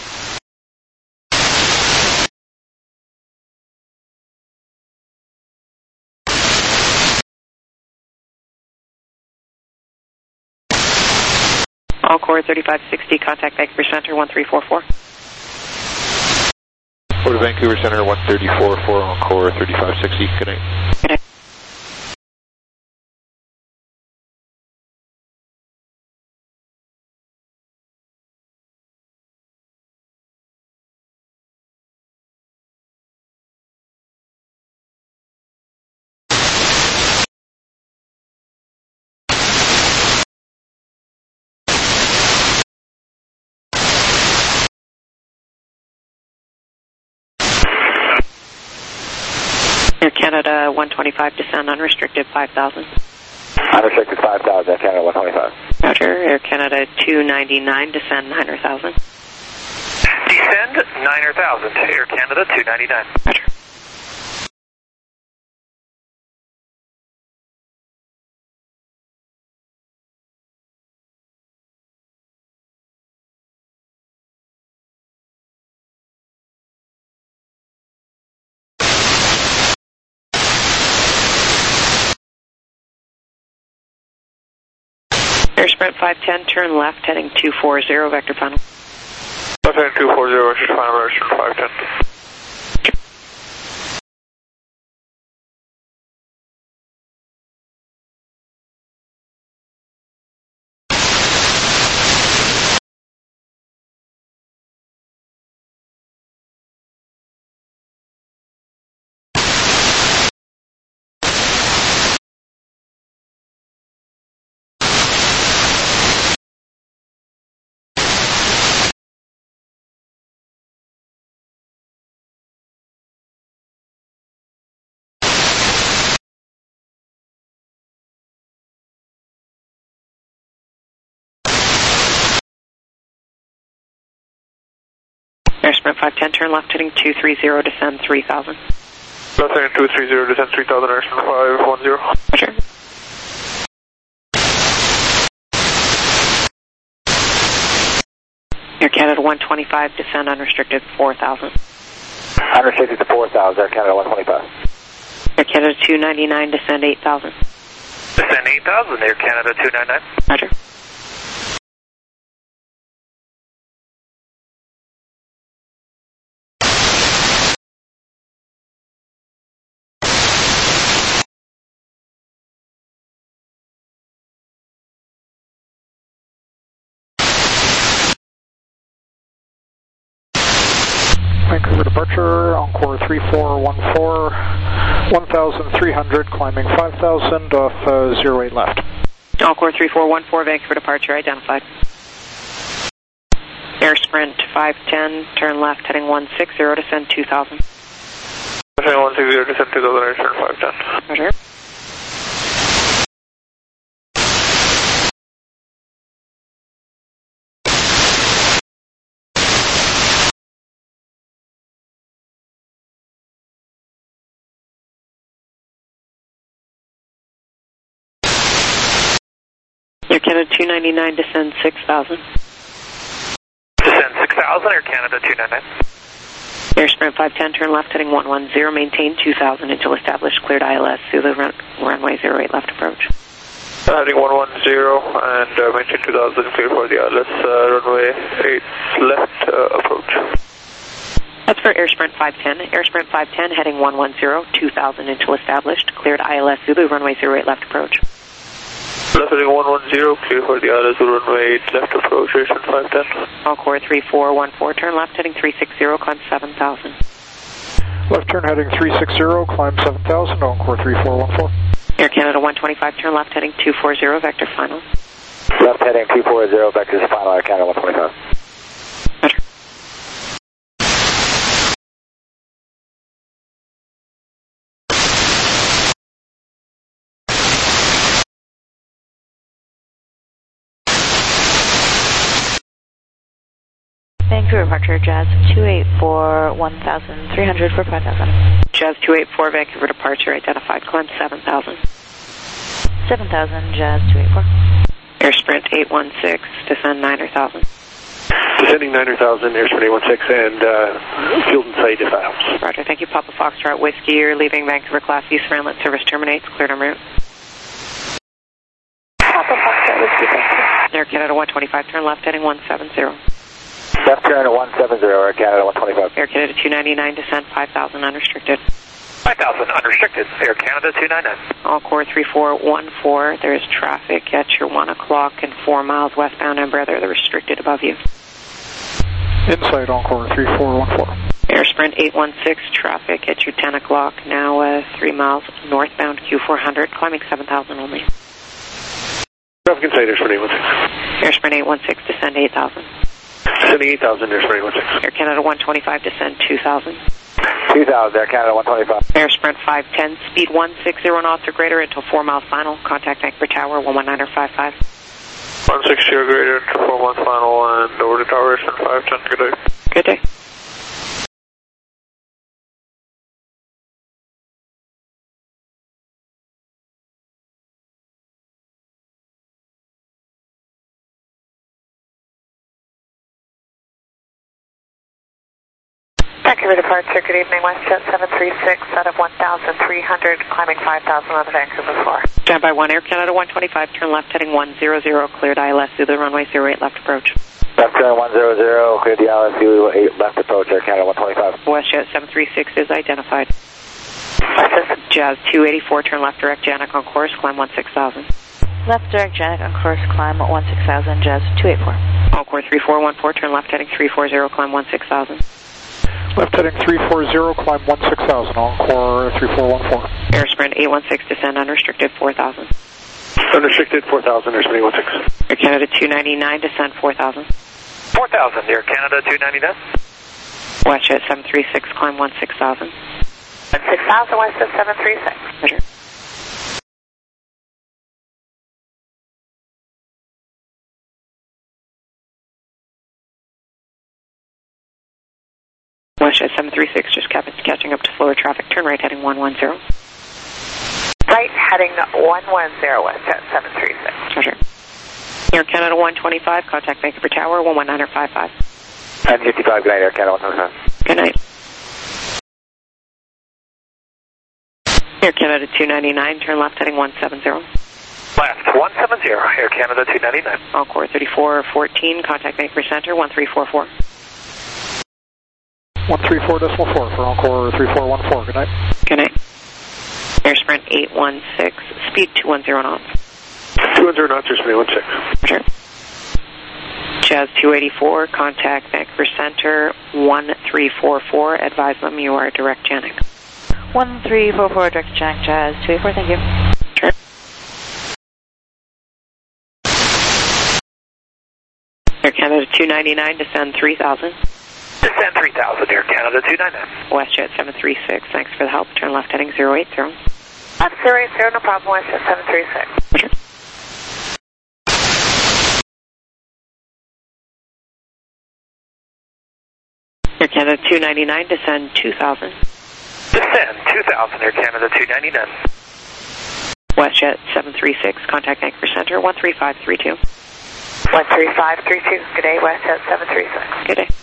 Encore 3560, contact Vancouver Center, 1344. Go to Vancouver Center, 134 for Encore 3560. Good night. Good night. Air Canada 125, descend unrestricted 5,000. Unrestricted 5,000, Air Canada 125. Roger. Air Canada 299, descend 9,000. Descend 9,000, Air Canada 299. Roger. Air Sprint 510, turn left, heading 240, vector final. Left heading 240, vector final, Air Sprint 510. Air Sprint 510, turn left, heading 230, descend 3,000. Left heading 230, descend 3,000, Air Sprint 510. Roger. Air Canada 125, descend unrestricted 4,000. Unrestricted to 4,000, Air Canada 125. Air Canada 299, descend 8,000. Descend 8,000, Air Canada 299. Roger. Vancouver departure, Encore 3414, 1,300, climbing 5,000 off 08 left. Encore 3414, Vancouver departure identified. Air Sprint 510, turn left, heading 160, descend 2,000. Heading 160, descend 2,000, Air Sprint 510. Roger. Air Canada 299, descend 6,000. Descend 6,000, Air Canada 299. Air Sprint 510, turn left, heading 110, maintain 2,000 until established, cleared ILS, Zulu runway 08 left approach. Heading 110 and maintain 2,000, clear for the ILS, runway 8 left approach. That's for Air Sprint 510. Air Sprint 510, heading 110, 2,000 until established, cleared ILS, Zulu runway 08 left approach. Left heading 110, clear for the ILS, runway 8 left approach, Air Sprint 510. Encore 3414, turn left, heading 360, climb 7,000. Left turn heading 360, climb 7,000, Encore 3414. Air Canada 125, turn left, heading 240, vector final. Left heading 240, vectors final, Air Canada 125. Roger. Vancouver departure, Jazz 284, 1,300 for 5,000. Jazz 284, Vancouver departure identified, climb 7,000. 7,000, Jazz 284. Air Sprint 816, descend 9,000. Descending 9,000, Air Sprint 816, and field in sight if that helps. Roger, thank you. Papa Foxtrot Whiskey, you're leaving Vancouver Class East for inlet service terminates, cleared en route. Papa Foxtrot Whiskey, thank you. Air Canada 125, turn left, heading 170. Left turn at 170, Air Canada 125. Air Canada 299, descend 5,000 unrestricted. 5,000 unrestricted, Air Canada 299. Encore 3414, there is traffic at your 1 o'clock and 4 miles westbound and brother, they're restricted above you. Inside Encore 3414. Air Sprint 816, traffic at your 10 o'clock, now 3 miles northbound Q400, climbing 7,000 only. Traffic inside Air Sprint 816. Air Sprint 816, descend 8,000. Descending 8,000, Air Sprint 816. Air Canada 125, descend 2,000. 2000, Air Canada 125. Air Sprint 510, speed 160 knots or greater until 4 miles final. Contact Vancouver Tower 119 or 55. 160 or greater until 4 miles final and over to Tower Air Sprint 510. Good day. Good day. Vancouver departure, good evening, WestJet 736 out of 1,300, climbing 5,000 on the Vancouver floor. Standby 1, Air Canada 125, turn left heading 100, cleared ILS through the runway 08 left approach. Left turn 100, cleared the ILS 08 left approach, Air Canada 125. WestJet 736 is identified. Jazz 284, turn left direct Janek on course, climb 16,000. Left direct Janek on course, climb 16,000, Jazz 284. All core 3414, turn left heading 340, climb 16,000. Left heading 340, climb 16,000, Encore 3414. Air Sprint 816, descend unrestricted 4,000. Unrestricted 4,000, Air Sprint 816. Air Canada 299, descend 4,000. 4,000, Air Canada 299. WestJet 736, climb 16,000. 16,000, WestJet 736. Roger. WestJet 736, just catching up to slower traffic. Turn right heading 110. Right heading 110, WestJet 736. Roger. Air Canada 125, contact Vancouver Tower 119 or 55. And 55, good night, Air Canada 125. Good night. Air Canada 299, turn left heading 170. Left 170, Air Canada 299. All core 3414, contact Vancouver Center 1344. 134.4 for Encore 3414. Good night. Good night. Air Sprint 816, speed 210 knots. 200 knots, Air Sprint 816. Sure. Jazz 284, contact Vancouver Center 1344. Advise them you are direct Janek. 1344, direct Janek, Jazz 284, thank you. Sure. Air Canada 299, descend 3,000. Descend 3,000, Air Canada 299. WestJet 736, thanks for the help. Turn left heading 080. Left 080, no problem, WestJet 736. Sure. Air Canada 299, descend 2,000. Descend 2,000, Air Canada 299. WestJet 736, contact Vancouver Center 13532. 13532, good day, WestJet 736. Good day.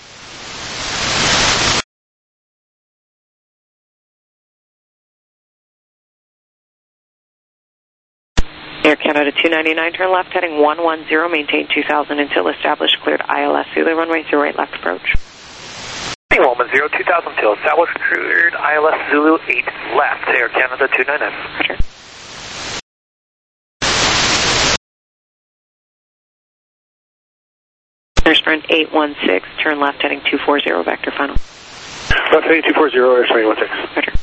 Air Canada 299, turn left heading 110, maintain 2000 until established, cleared ILS through the runway 08 left approach. 110, 2000 till established, cleared ILS Zulu 8 left, Air Canada 299. Roger. Air Sprint 816, turn left heading 240, vector final. Left heading 240, Air Sprint 816. Roger.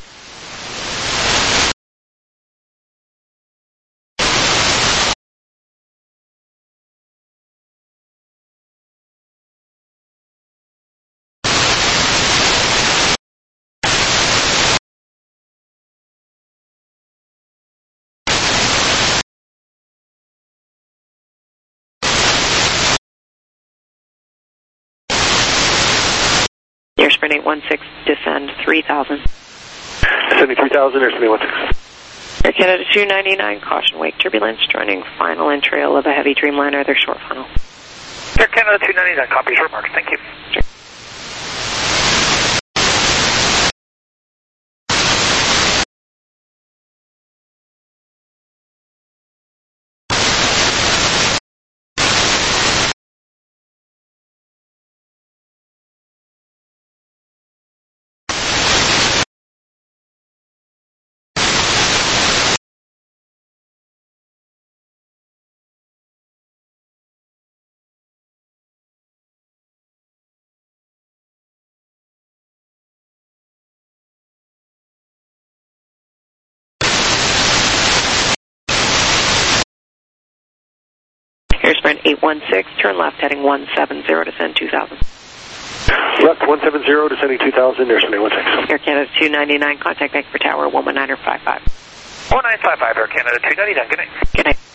Air Sprint 816, descend 3,000. Descending 3,000, Air Sprint 816. Air Canada 299, caution wake turbulence, joining final and trail of a heavy Dreamliner, their short funnel. Air Canada 299, copies remarks, thank you. Sure. Air Sprint 816, turn left heading 170, descend 2,000. Left 170, descending 2000, airspeed 16. Air Canada 299, contact Vancouver Tower 119.55. 1955, Air Canada 299, good night. Good night.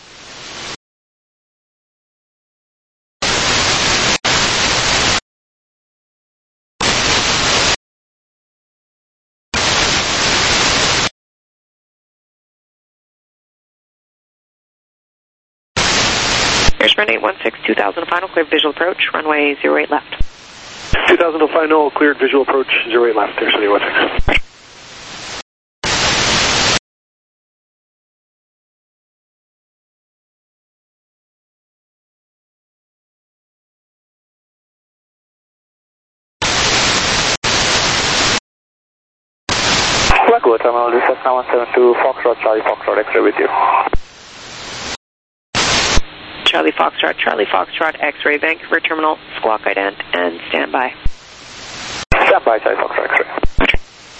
Airsprint 816, 2000 final, cleared visual approach, runway 08 left. 2000 final, cleared visual approach, 08 left, airspeed 16. Vancouver Terminal, this is 972 Foxtrot, Charlie Foxtrot, X-ray with you. Charlie Foxtrot, X-ray, Vancouver Terminal, squawk ident, and stand by. Stand by, Charlie Foxtrot, X-ray.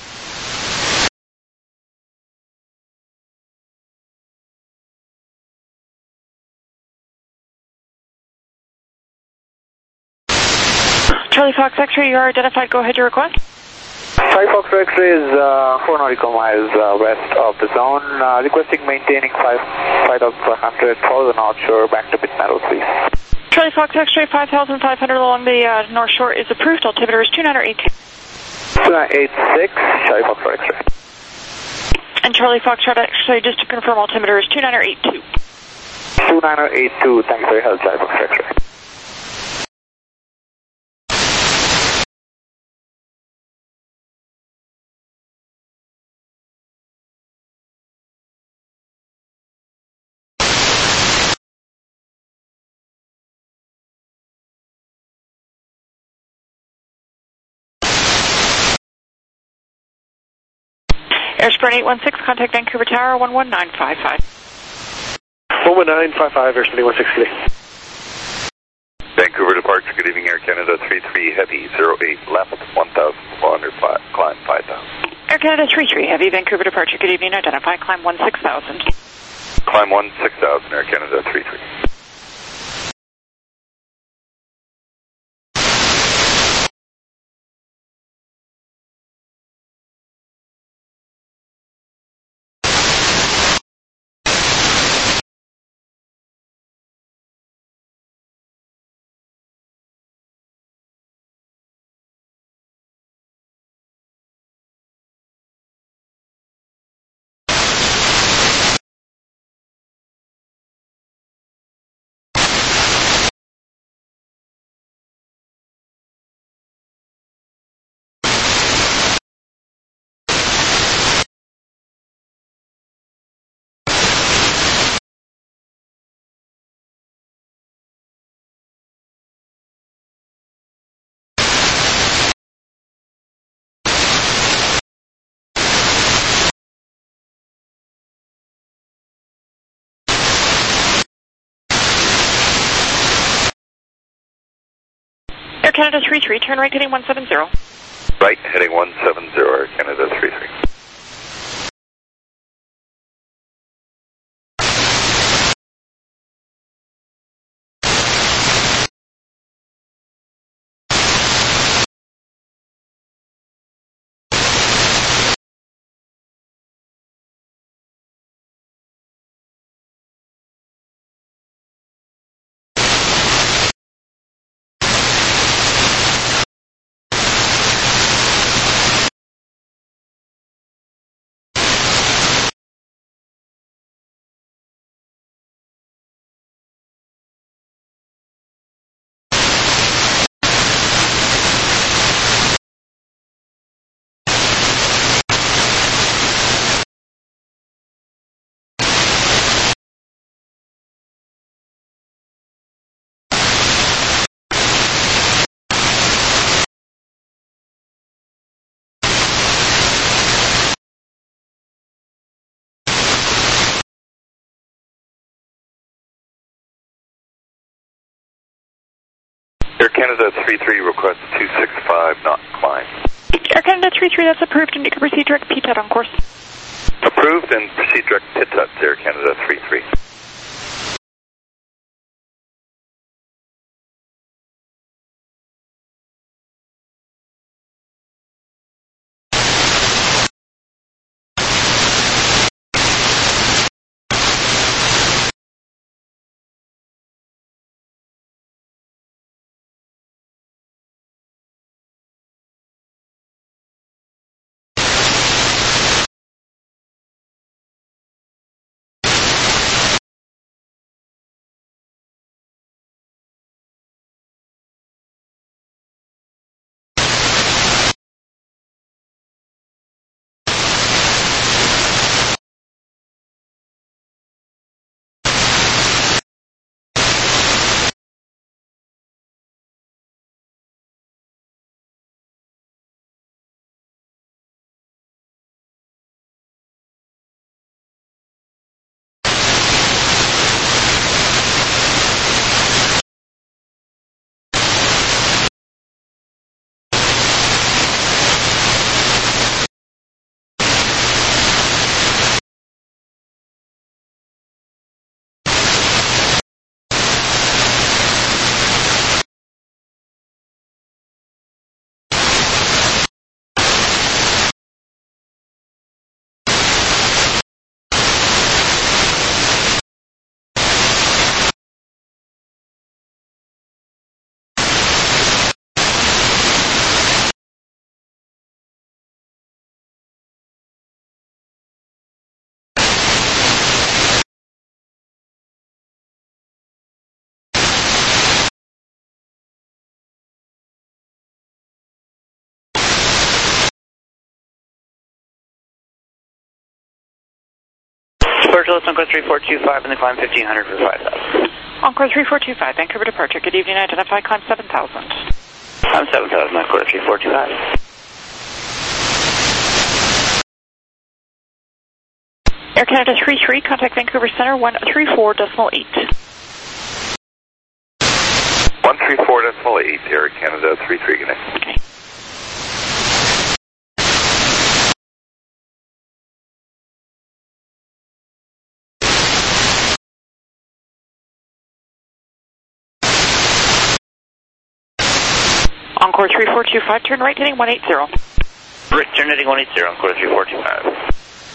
Charlie Fox X-ray, you are identified. Go ahead, your request. Charlie Foxtrot, X-ray is 4 nautical miles west of the zone. Requesting maintaining 5,500, follow the north shore, back to Pitmeadow, please. Charlie Fox X-ray 5,500 along the north shore is approved. Altimeter is 2982. 2986, Charlie Foxtrot, X-ray. And Charlie Foxtrot X-ray, just to confirm, altimeter is 2982. 2982, thanks for your help, Charlie Foxtrot, X-ray. Airsprint 816, contact Vancouver Tower 11955. 11955, airspeed 160. Vancouver departure, good evening, Air Canada 33 Heavy, 08 left, 1,400, climb 5,000. Air Canada 33 Heavy, Vancouver departure, good evening, identify, climb 16,000. Climb 16,000, Air Canada 33. Air Canada 33, turn right heading 170. Right, heading 170, Air Canada 33. Air Canada 33 request 265, not climb. Air Canada 33, that's approved, and you can proceed direct PTAT on course. Approved and proceed direct PTAT, Air Canada 33. Departure list Encore 3425 and then climb 1500 for 5000. Encore 3425, Vancouver departure. Good evening, identify climb 7000. Climb 7000, Encore 3425. Air Canada 33, contact Vancouver Center 134.8. 134.8, Air Canada 33, good night. Okay. Encore 3425, turn right heading 180. Right, turn heading 180, Encore 3425.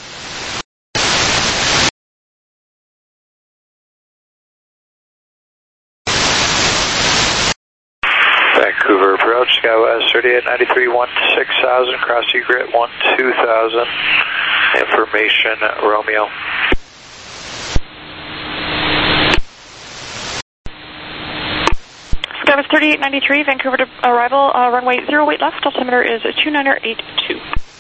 Vancouver approach, Skywest 3893, 16,000, cross egret 12,000, information Romeo. Skywest 3893, Vancouver to arrival, runway 08 left, altimeter is 2982.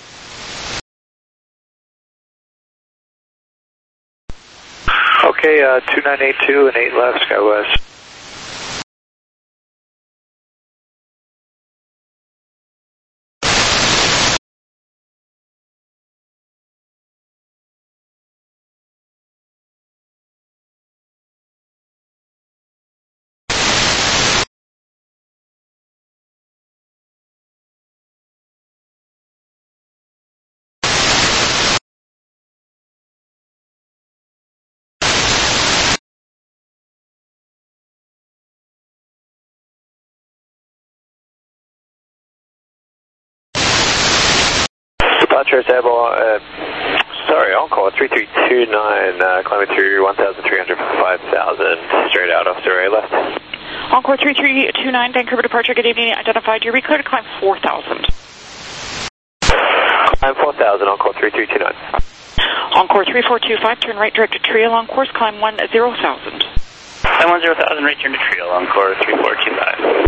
Okay, 2982 and 8 left, Skywest. Departure table, Encore 3329, climbing through 1,300 for 5,000, straight out off Surrey left. Encore 3329, Vancouver departure, good evening, identified. You're recleared to climb 4,000. Climb 4,000, Encore 3329. Encore 3425, turn right direct to Trio, on course, climb 10,000. Climb 10,000, right turn to Trio, Encore 3425.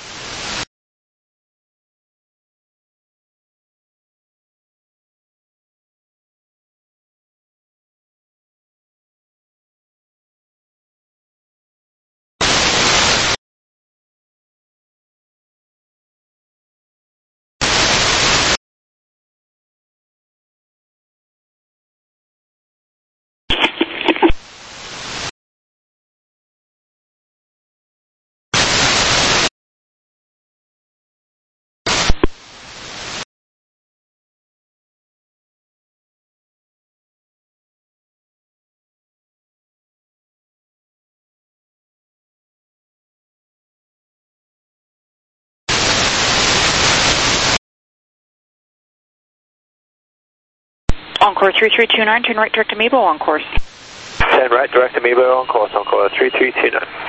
Encore 3329, turn right direct to Mebo, on course. Turn right direct to Mebo, on course, Encore 3329.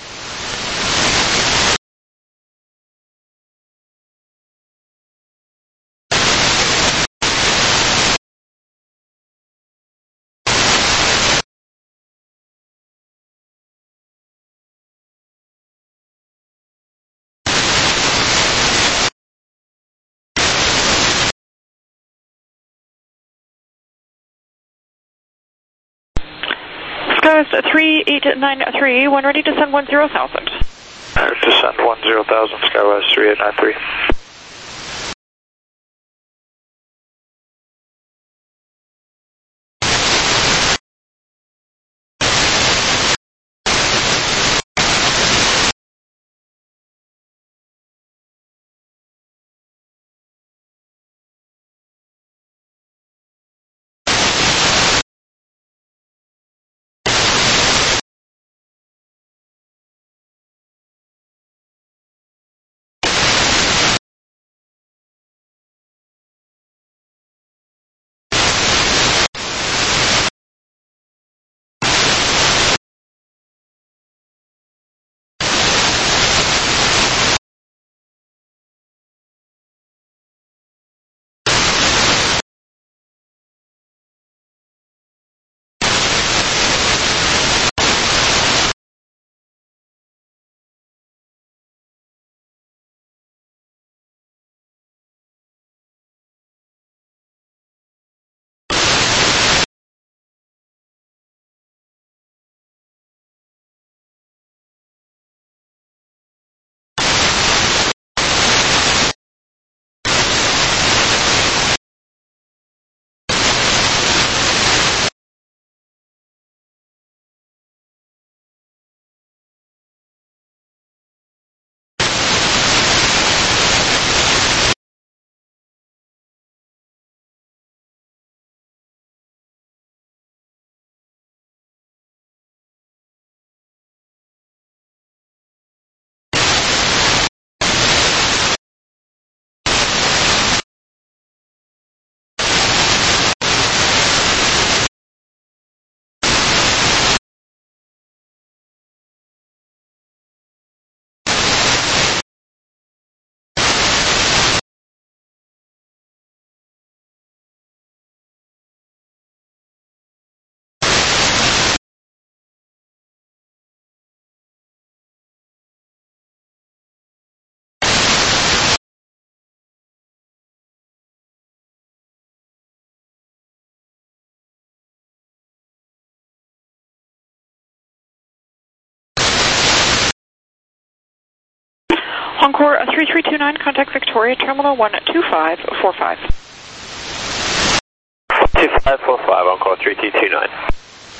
Skywest 3893, when ready to send 10,000. Descend 10,000, Skywest 3893. Encore 3329, contact Victoria, Terminal 12545. 2545, Encore 3329.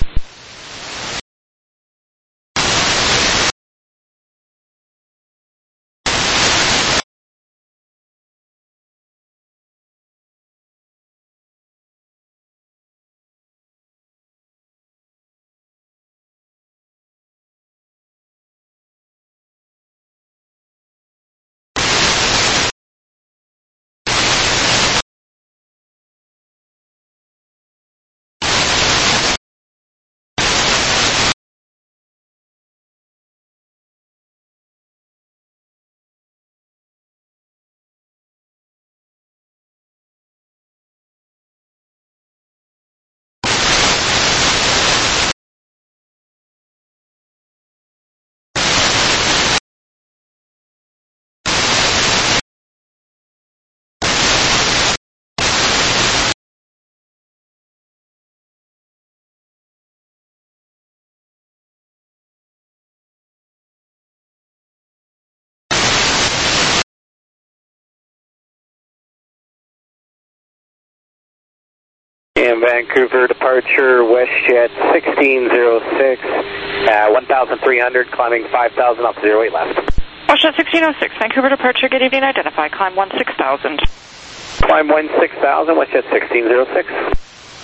And Vancouver departure, WestJet 1606, 1,300, climbing 5,000 up 08 left. WestJet 1606, Vancouver departure, good evening, identify, climb 16,000. Climb 16,000, WestJet 1606.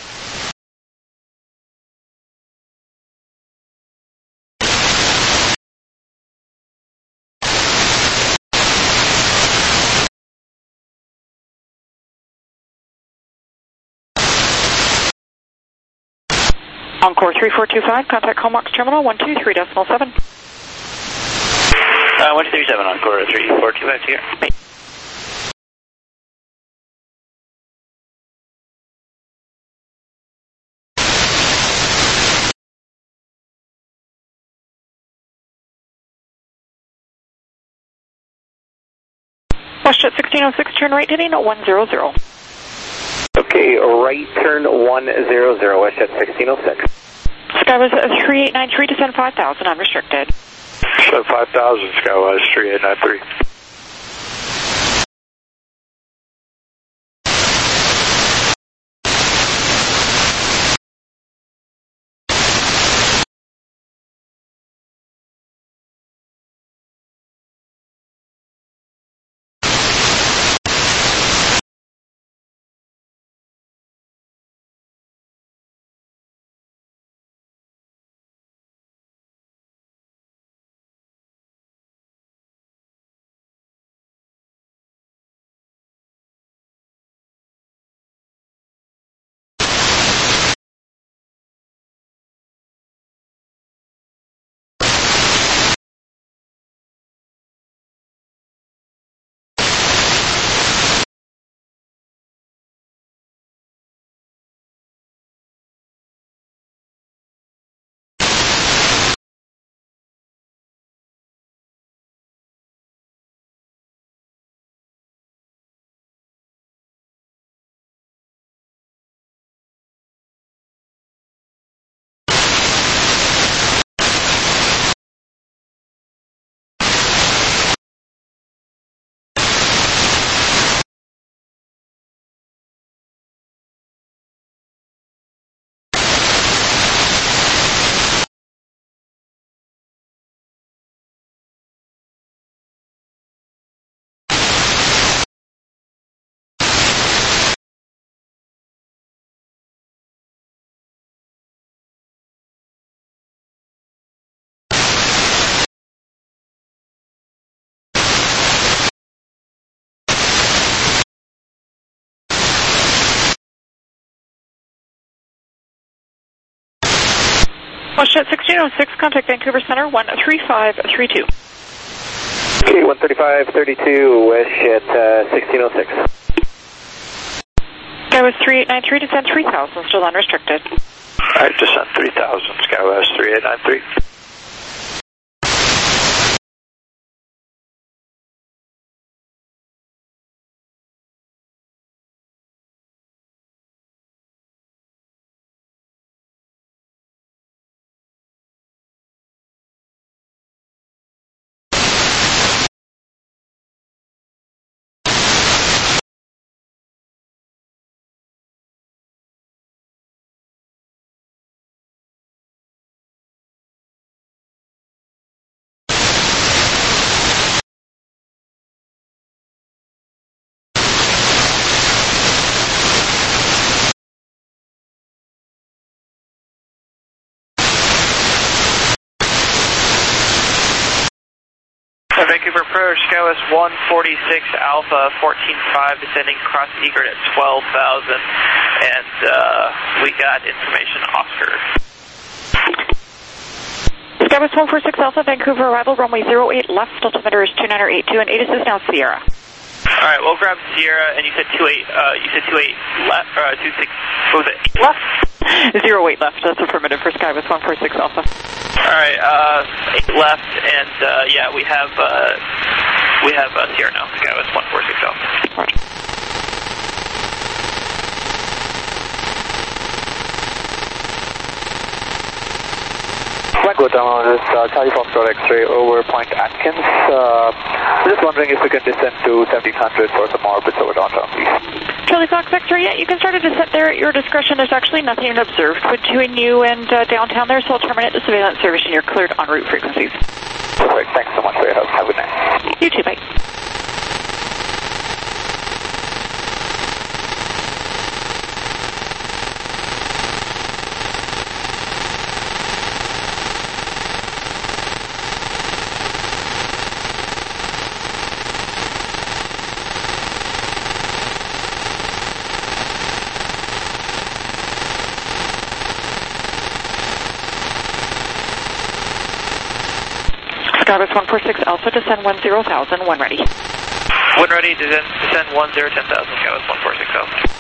Encore 3425, contact Comox Terminal 123.7. 137, Encore 3425 here. Wait. WestJet 1606, turn right heading 100. Okay, right turn 100, WestJet 1606. Skywise 3893, descend 5,000, unrestricted. Descend 5,000, Skywise 3893. WestJet 1606, contact Vancouver Center 13532. Okay, 13532, WestJet 1606. Skywise 3893, descend 3,000, still unrestricted. Alright, descend 3,000, Skywise 3893. Vancouver approach, Skywest 146 Alpha, 14.5, descending across Egret at 12,000, and we got information Oscar. Skywest 146 Alpha, Vancouver arrival, runway 08 left, altimeter is 2982, and ATIS is now Sierra. Alright, we'll grab Sierra, and you said 28 left, 26, what was it, 8 left? 08 left, that's affirmative for Skywest 146 Alpha. Alright, 8 left, and yeah, we have Sierra now, Skywest 146 Alpha. Roger. Vancouver Terminal, this is Charlie Foxtrot X-ray over Point Atkins. Just wondering if we can descend to 1700 for some orbits over downtown, please. Charlie Fox X-ray, yeah, you can start a descent there at your discretion. There's actually nothing observed between you and downtown there, so I'll terminate the surveillance service and you're cleared en route frequencies. Perfect. Thanks so much for your help. Have a good night. You too, bye. Skywest 146 Alpha, descend 10,000, when ready. When ready, descend 10,000, Skywest 146 Alpha.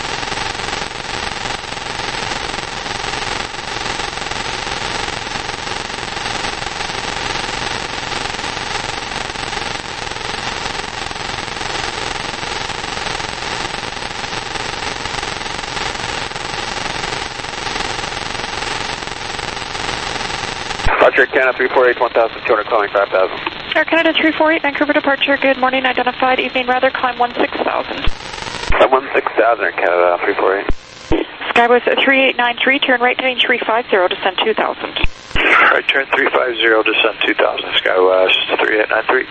Departure Canada 348, 1,200, calling 5,000. Air Canada 348, Vancouver departure, good morning, identified, evening rather, climb 16,000. Climb 16,000, Air Canada 348. Skywest 3893, turn right heading 350, descend 2,000. Right turn 350, descend 2,000, Skywest 3893.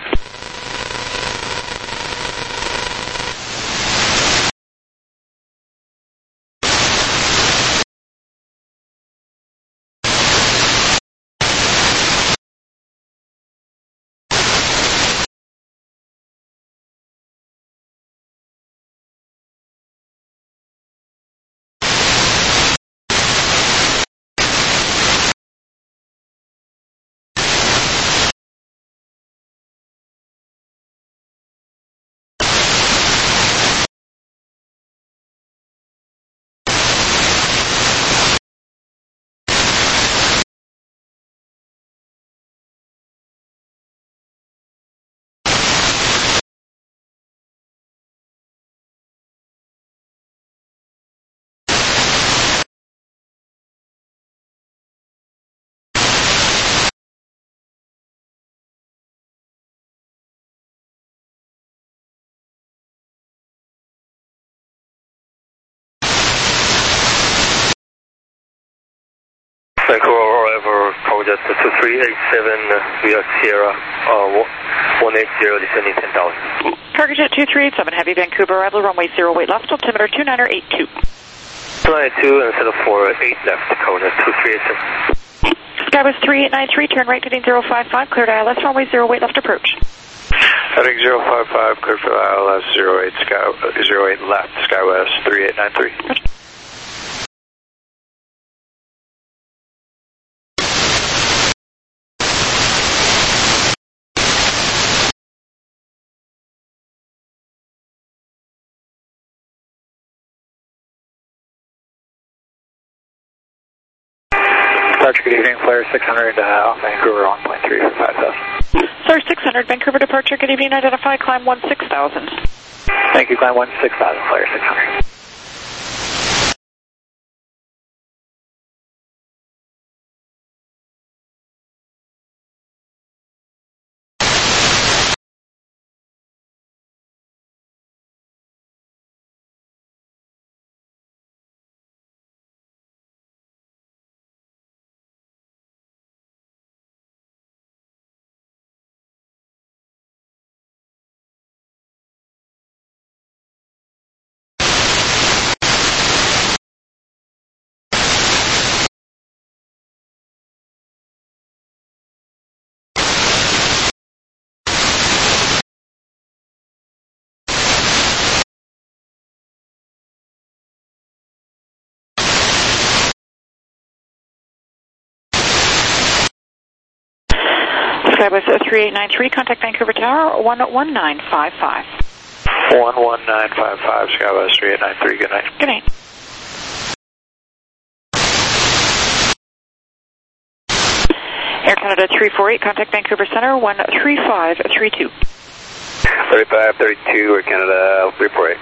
Vancouver arrival, apologize, 2387, we are Sierra, 180, descending 10,000. Cargo Jet 2387, heavy Vancouver arrival, runway 08 left, altimeter 2982. 292 instead of 48 left, Dakota 2387. Skywest 3893, turn right heading 055, cleared ILS, runway 08 left approach. Heading 055, cleared for ILS 08 left, Skywest 3893. Roger. Departure, good evening, Flare 600, off Vancouver 1.3 for 5,000. Flare 600, Vancouver departure, good evening, identify, climb 16,000. Thank you, climb 16,000, Flare 600. Skybus 3893, contact Vancouver Tower 11955. 11955, Skybus 3893, good night. Good night. Air Canada 348, contact Vancouver Center 13532. 3532, Air Canada 348.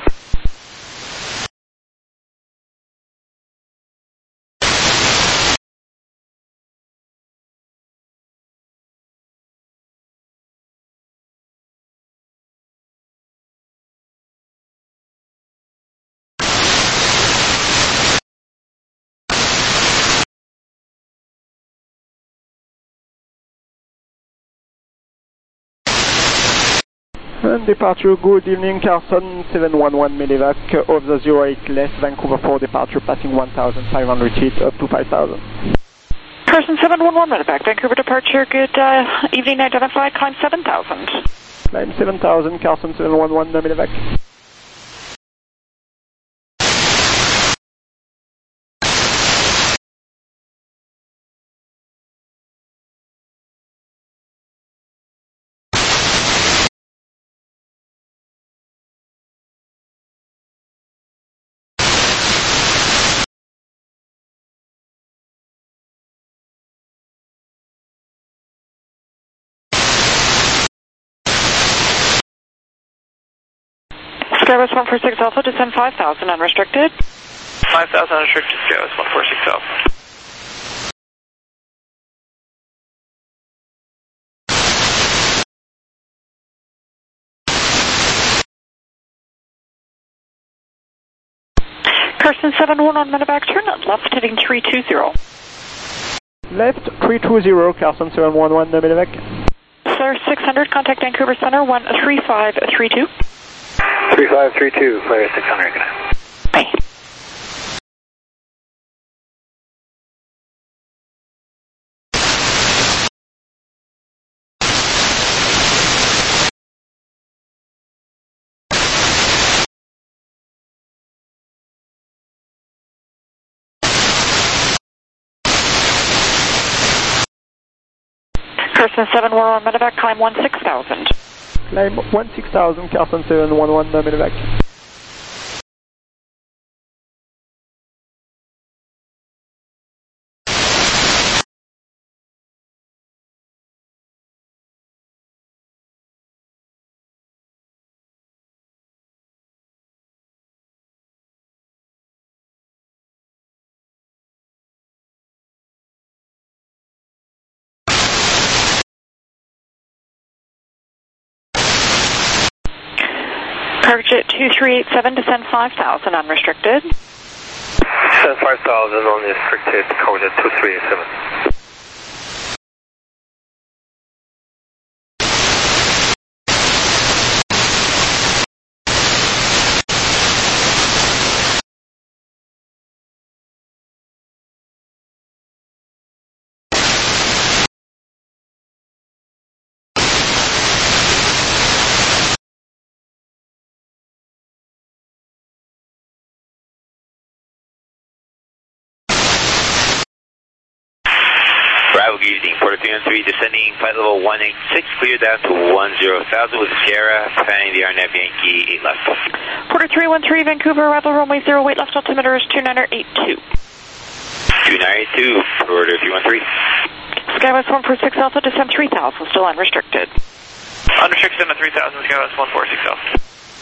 And departure, good evening, Carson 711 Medevac of the 08 left, Vancouver 4 departure, passing 1,500 feet up to 5,000. Carson 711 Medevac, Vancouver departure, good evening, identify, climb 7,000. Climb 7,000, Carson 711 Medevac. Skybus 146 Alpha, descend 5,000 unrestricted. 5,000 unrestricted, Skybus 146 Alpha. Carson 711 Medevac, turn left heading 320. Left 320, Carson 711 Medevac. Sir 600, contact Vancouver Center 13532. 3532, Flyer 600, good night. Bye. Carson 711 Medevac, climb 16,000. Climb 16,000, Carson 711 Medevac. Target 2387, descend 5,000 unrestricted. Descend 5,000 unrestricted, code 2387. Bravo, good evening. Porter 313, descending flight level 186, clear down to 10,000 with Sierra, planning the RNAV Yankee 8 left. Porter 313, Vancouver, arrival runway 08 left, altimeter is 2982. 2982, Porter 313. Skywest 146 Alpha, descend 3,000, still unrestricted. Unrestricted to 3,000, Skywest 146 Alpha.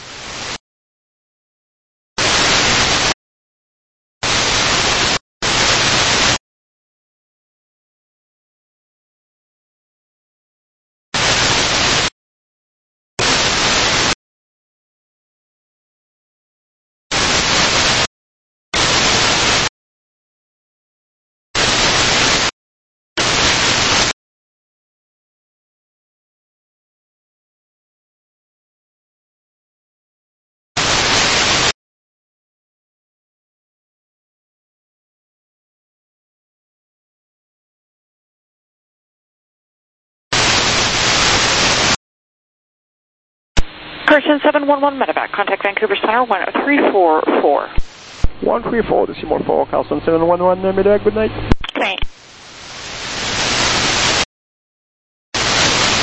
Carson 711 Medevac, contact Vancouver Center 1344. 134, decimal 4, Carson 711 Medevac, good night. Good night.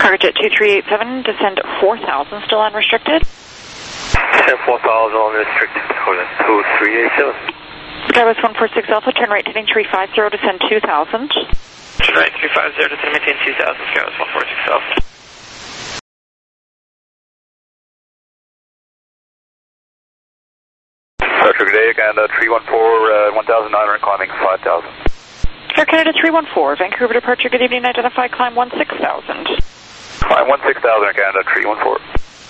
Cargojet 2387, descend 4,000, still unrestricted. Descend 4,000 unrestricted, Dakota 2387. Skywest 146 Alpha, turn right heading 350, descend 2,000. Turn right 350, descend maintain 2,000, Skywest 146 Alpha. Departure, good day, Canada 314, 1,900, climbing 5,000. Air Canada 314, Vancouver departure, good evening, identify, climb 16,000. Climb 16,000, Air Canada 314.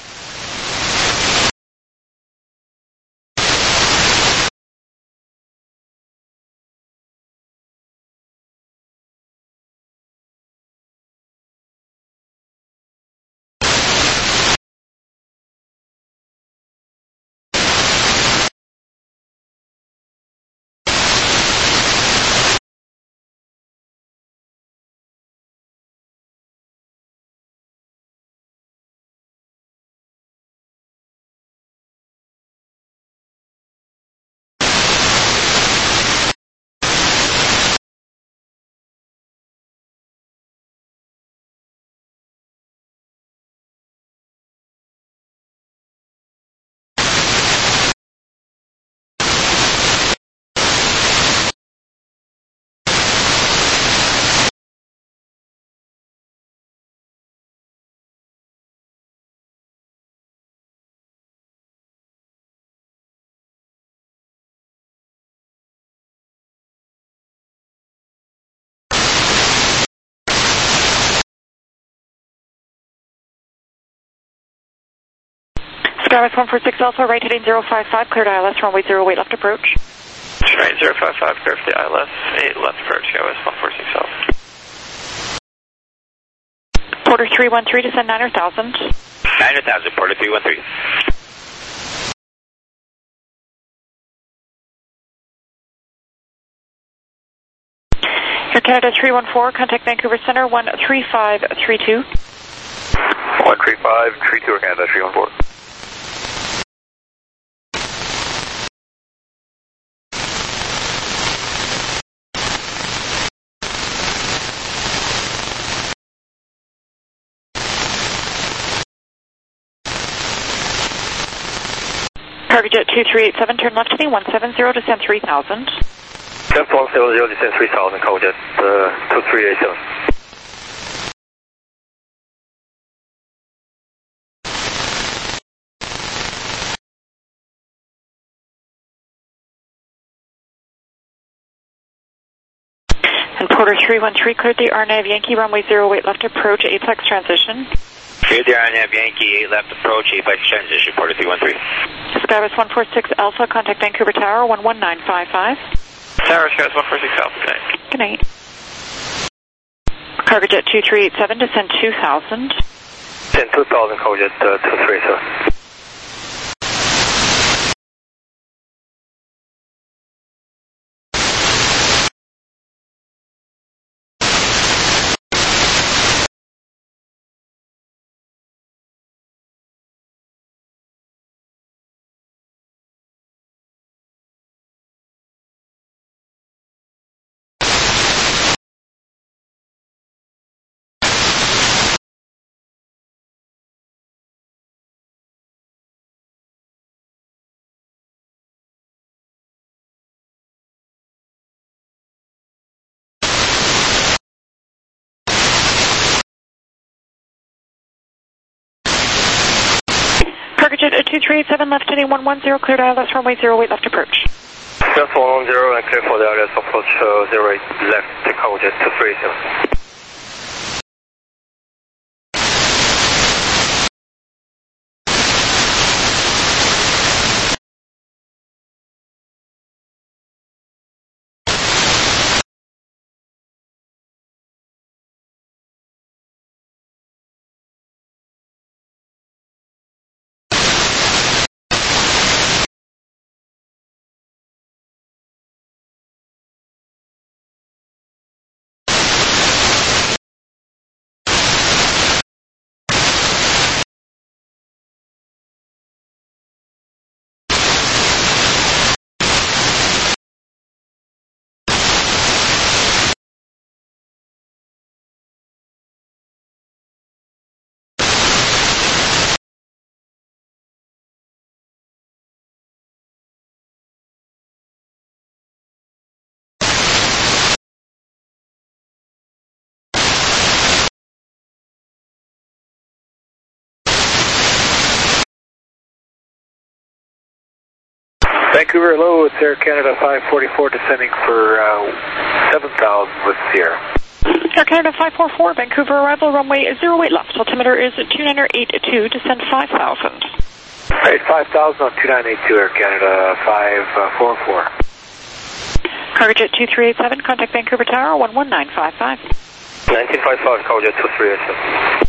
Skywest 146 Alpha, right heading 055, cleared ILS, runway 08 left approach. Turn right 055, clear for the ILS, 8 left approach, Skywest 146 Alpha. Porter 313, descend 9,000. 9,000, Porter 313. Air Canada 314, contact Vancouver Center 13532. 13532, Air Canada 314. Cargojet 2387, turn left heading 170, descend 3,000. Descend 170, descend 3,000, Cargojet 2387. And Porter 313, cleared the RNAV Yankee, runway 08 left approach, Apex transition. Cleared the RNAV Yankee, 8 left approach, Apex transition, Porter 313. Skywest 146 Alpha, contact Vancouver Tower 11955. Tower, Skywest 146 Alpha, good night. Good night. Cargojet 2387, descend 2,000. Descend 2,000, Cargojet 2387. Cargojet 2387, left heading 110, cleared ILS, runway 08 left approach. Just 110 and clear for the ILS approach 08 left to Cargojet 2387. Vancouver, hello, it's Air Canada 544 descending for 7,000 with Sierra. Air Canada 544, Vancouver arrival, runway 08 left. Altimeter is 2982, descend 5,000. Alright, 5,000 on 2982, Air Canada 544. Cargojet 2387, contact Vancouver Tower 11955. 1955, Cargojet 2387.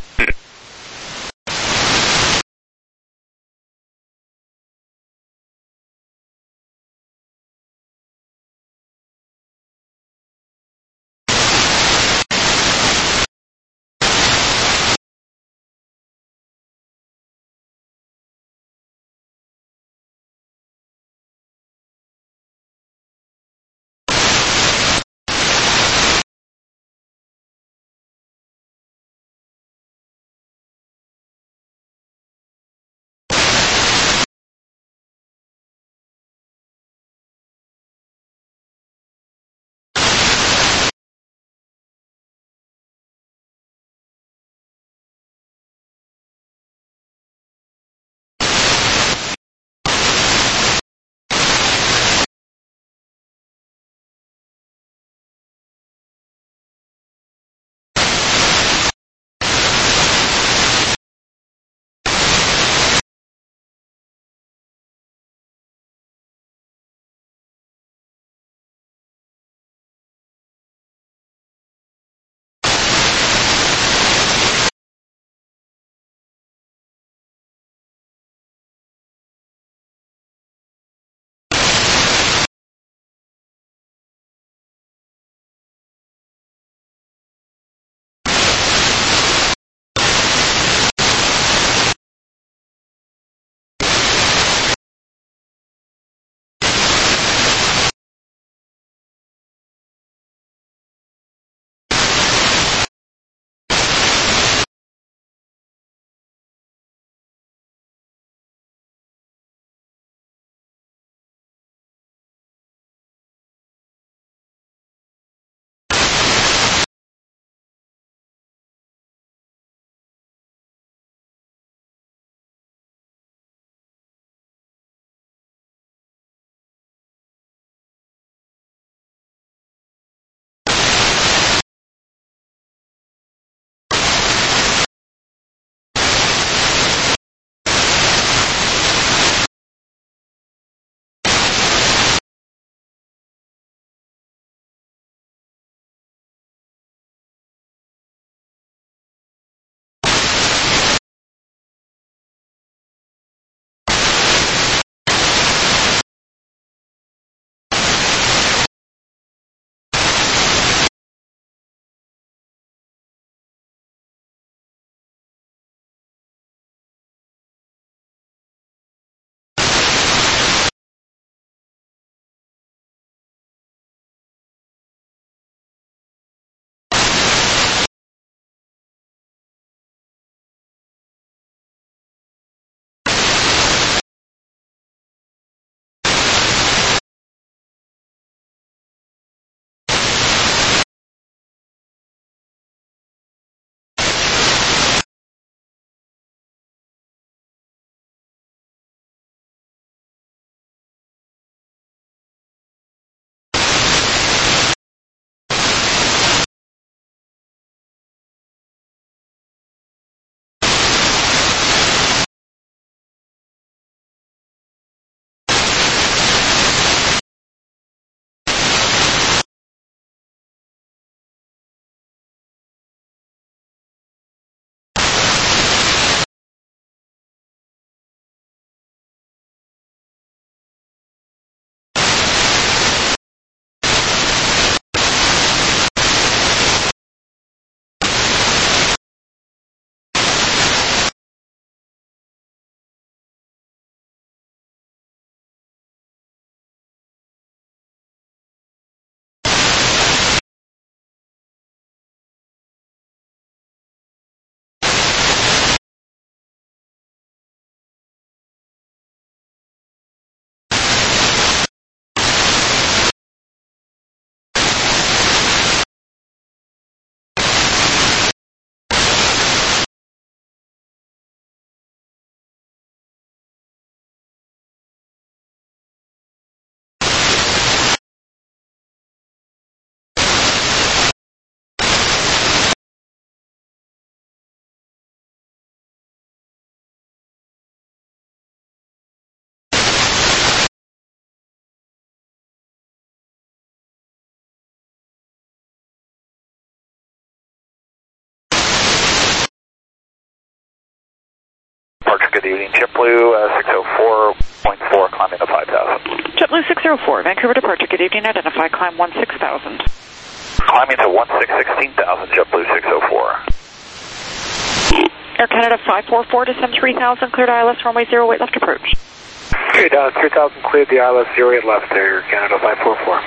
good evening. JetBlue 604.4, climbing to 5,000. JetBlue 604, Vancouver departure, good evening, identify, climb 16,000. Climbing to 16,000, JetBlue 604. Air Canada 544, descend 3,000, cleared ILS, runway 08 left approach. Okay, 3,000 cleared the ILS 08 left there, Air Canada 544.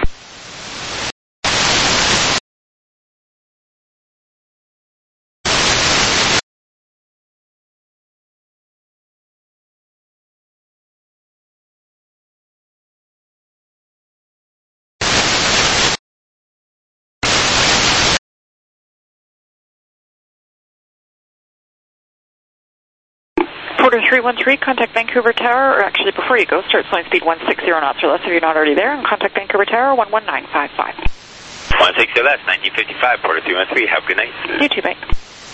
Porter 313, contact Vancouver Tower, or actually before you go, start flying speed 160 knots or less if you're not already there, and contact Vancouver Tower 11955. 160 less, 1955, Porter 313, have a good night. You too, mate.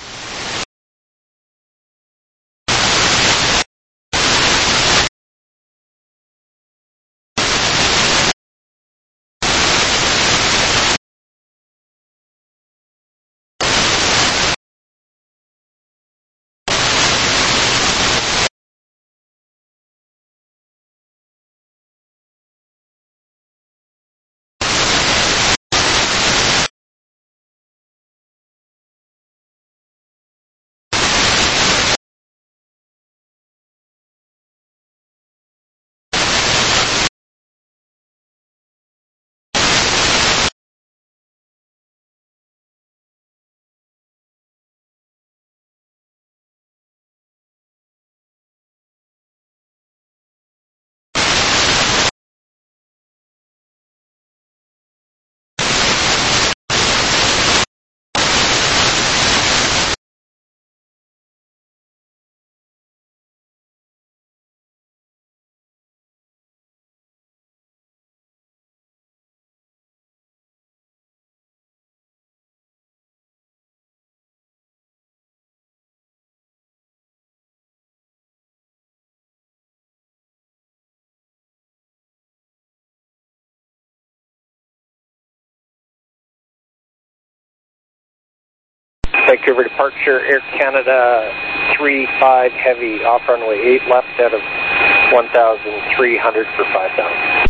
Vancouver departure, Air Canada 35 heavy, off runway 8 left out of 1,300 for 5,000.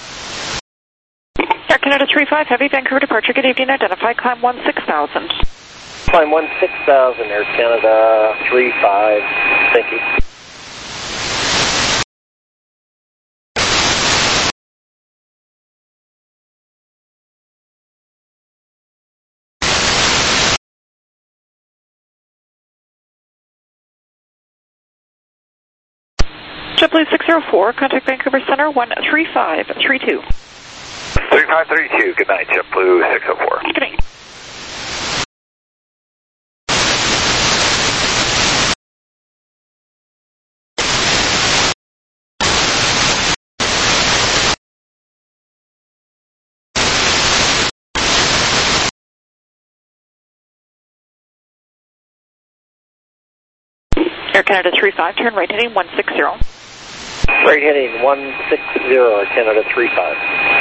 Air Canada 35 heavy, Vancouver departure, good evening, identify, climb 16,000. Climb 16,000, Air Canada 35, thank you. JetBlue 604, contact Vancouver Center 13532. 3532, good night, JetBlue 604. Good night. Air Canada 35, turn right heading 160. Right heading 160, Air Canada 35.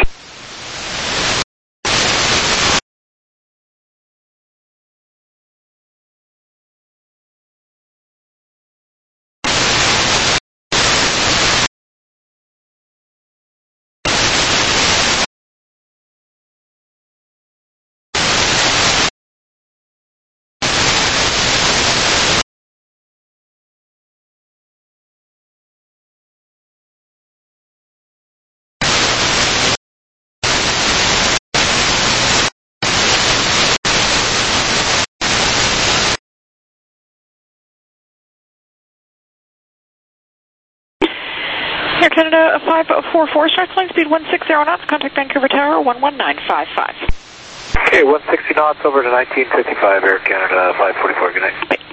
Air Canada 544, start flying speed 160 knots, contact Vancouver Tower 11955. Okay, 160 knots over to 1955, Air Canada 544, good night. Bye.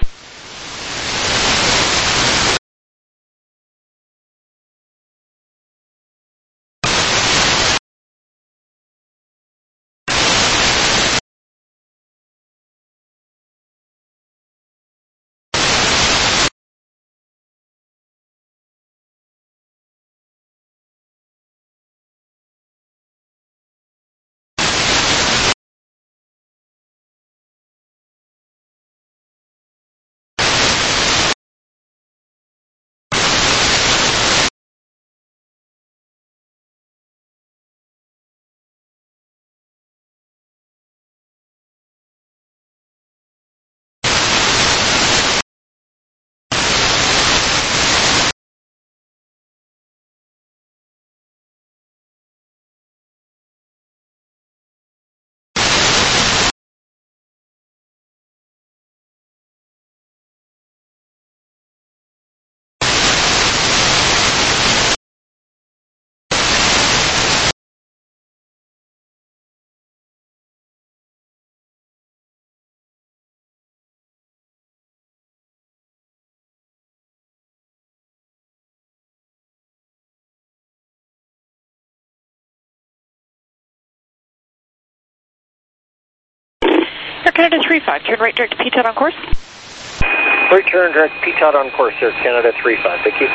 Canada 35, turn right direct PTOT on course. Right turn direct PTOT on course, Air Canada 35. Thank you.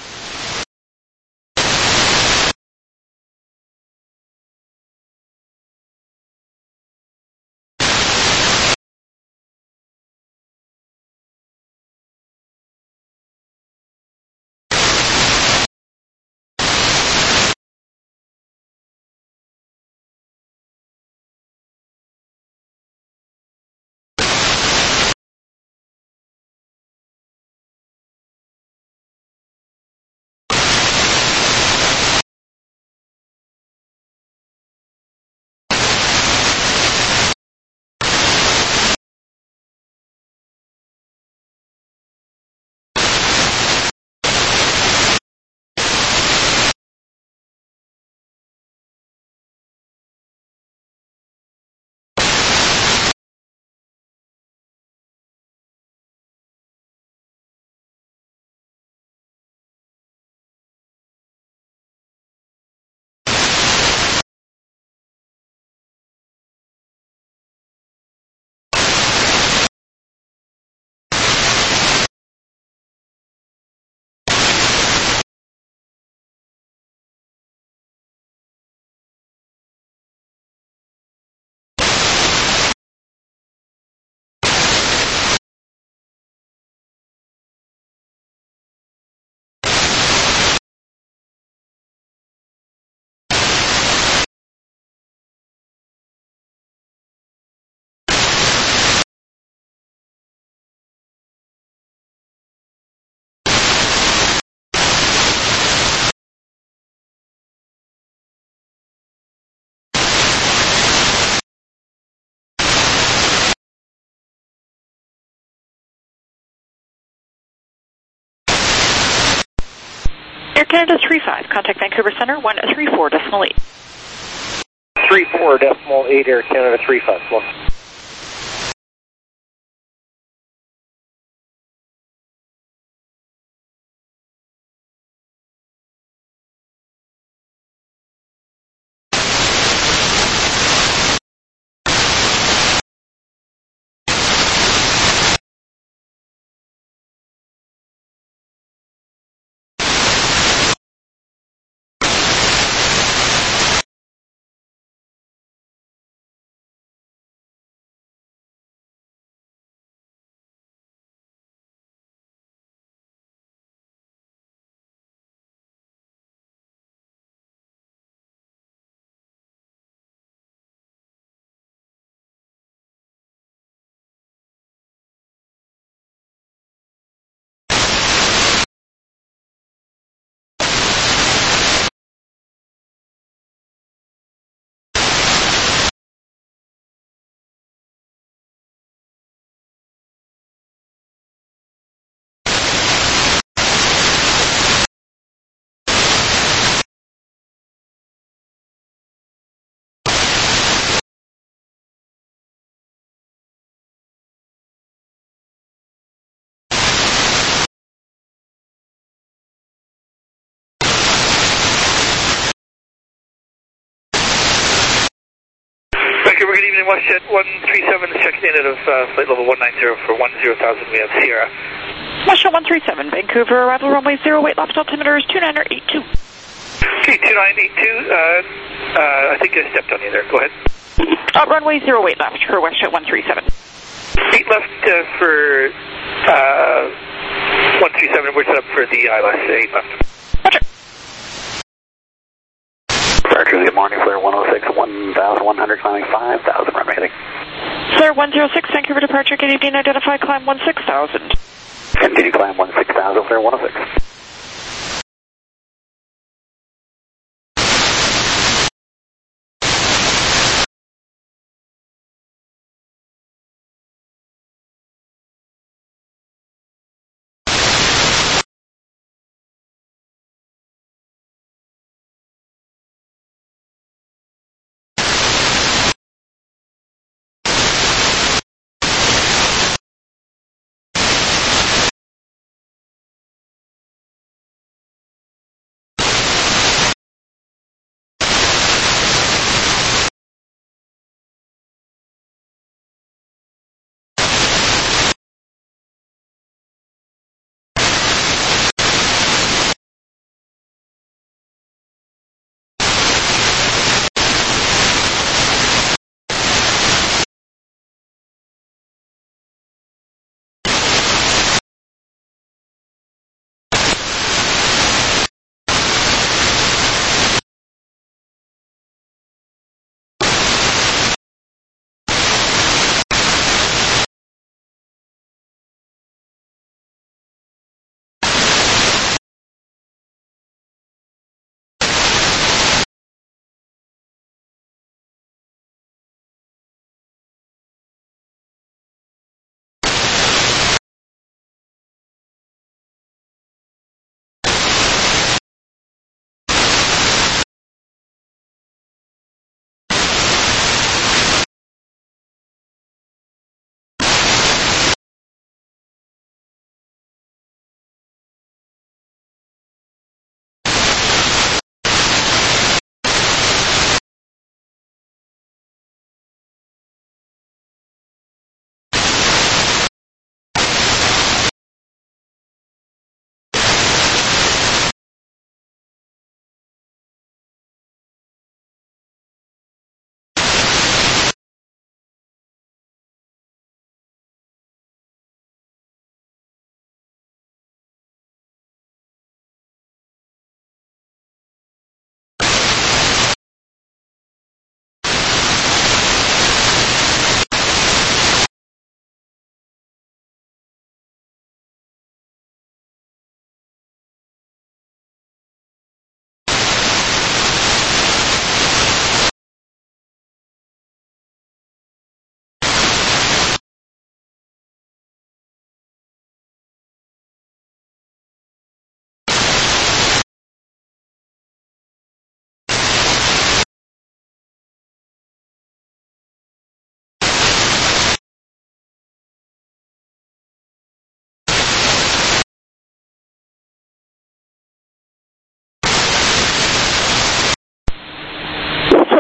Air Canada 35, contact Vancouver Center 134.8. 34.8 Air Canada 35. Look. Vancouver, good evening, WestJet 137 checking in out of flight level 190 for 10,000. We have Sierra. WestJet 137, Vancouver, arrival runway 08 left, altimeter is 2982. Okay, 2982, I think I stepped on you there, go ahead. Runway 08 left for WestJet 137. 8 left for 137, we're set up for the ILS, 8 left. Roger. Departure, good morning, Flare 106, 1,100, climbing 5,000, runway heading. Flare 106, Vancouver departure, good evening, identify, climb 16,000. Continue climb 16,000, Flare 106.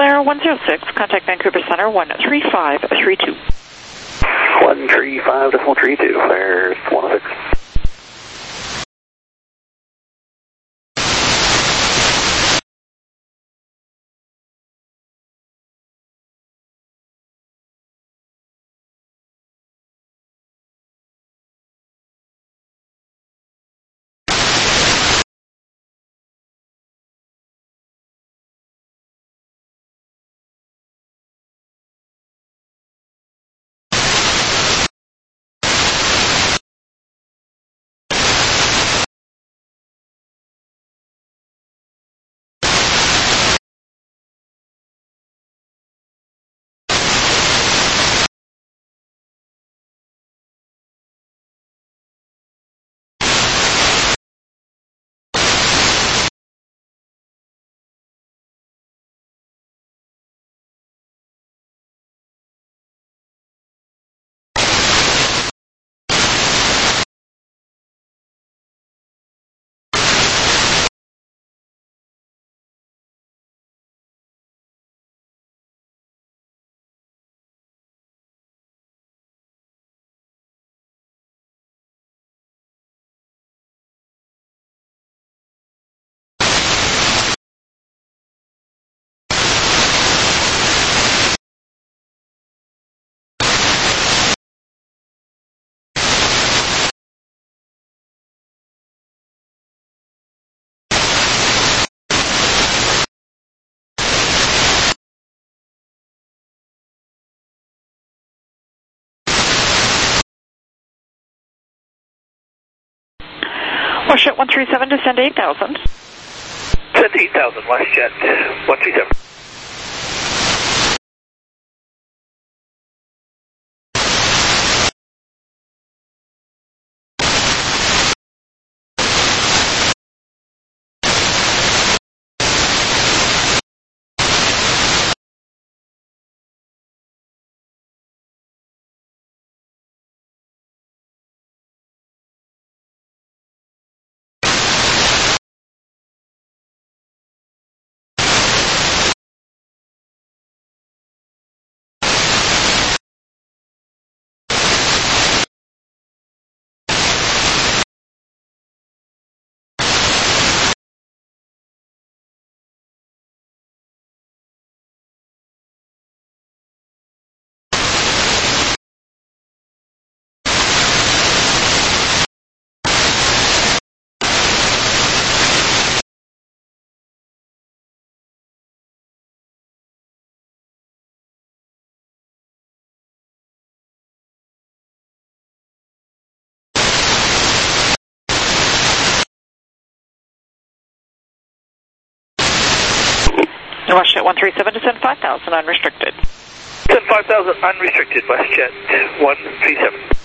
Flare 106, contact Vancouver Center 13532. 135.32, Flare 106. WestJet 137, descend 8,000. Descend 8,000, WestJet 137. WestJet 137, descend 5,000, unrestricted. Descend 5,000, unrestricted, WestJet 137.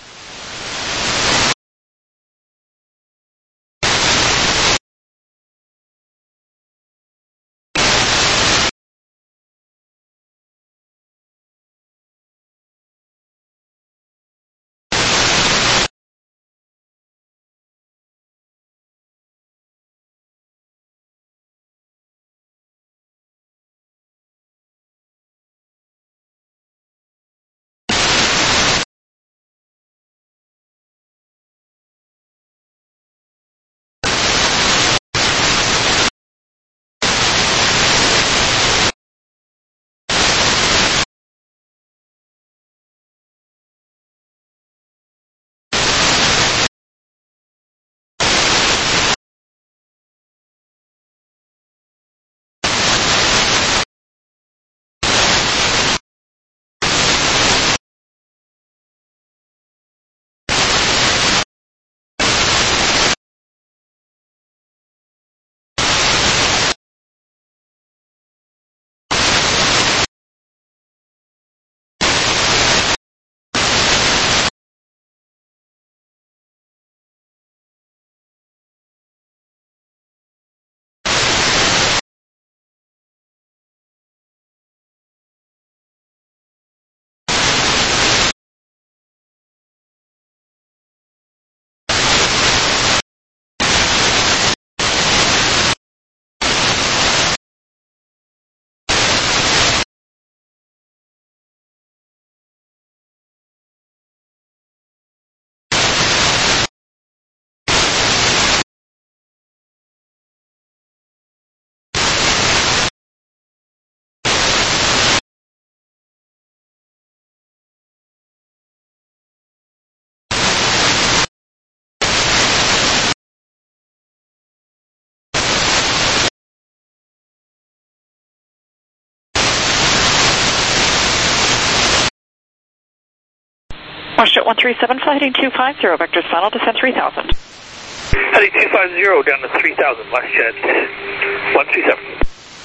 WestJet 137, flight heading 250, vectors final, descend 3000. Heading 250 down to 3000, WestJet 137.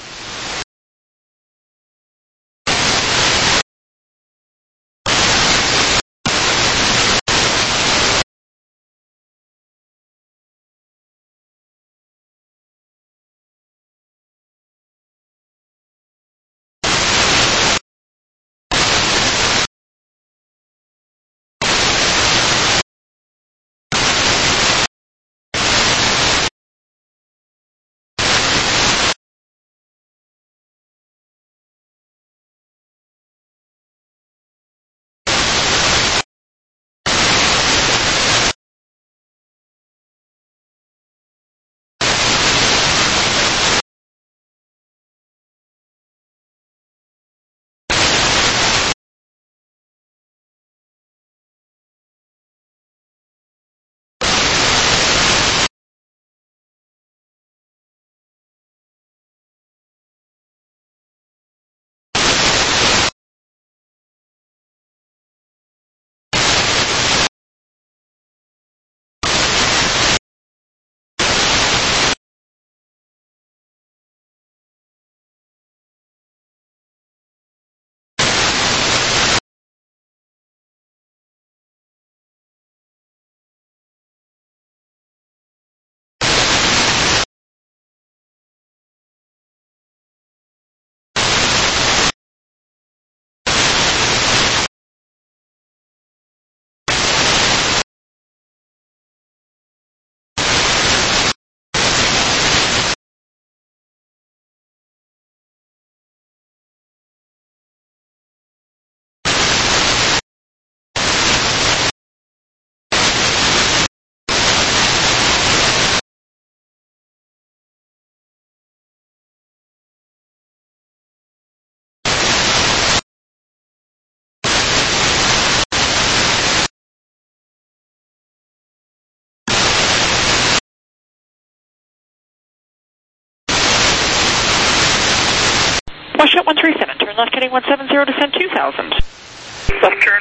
WestJet 137, turn left heading 170, descend 2000. Left turn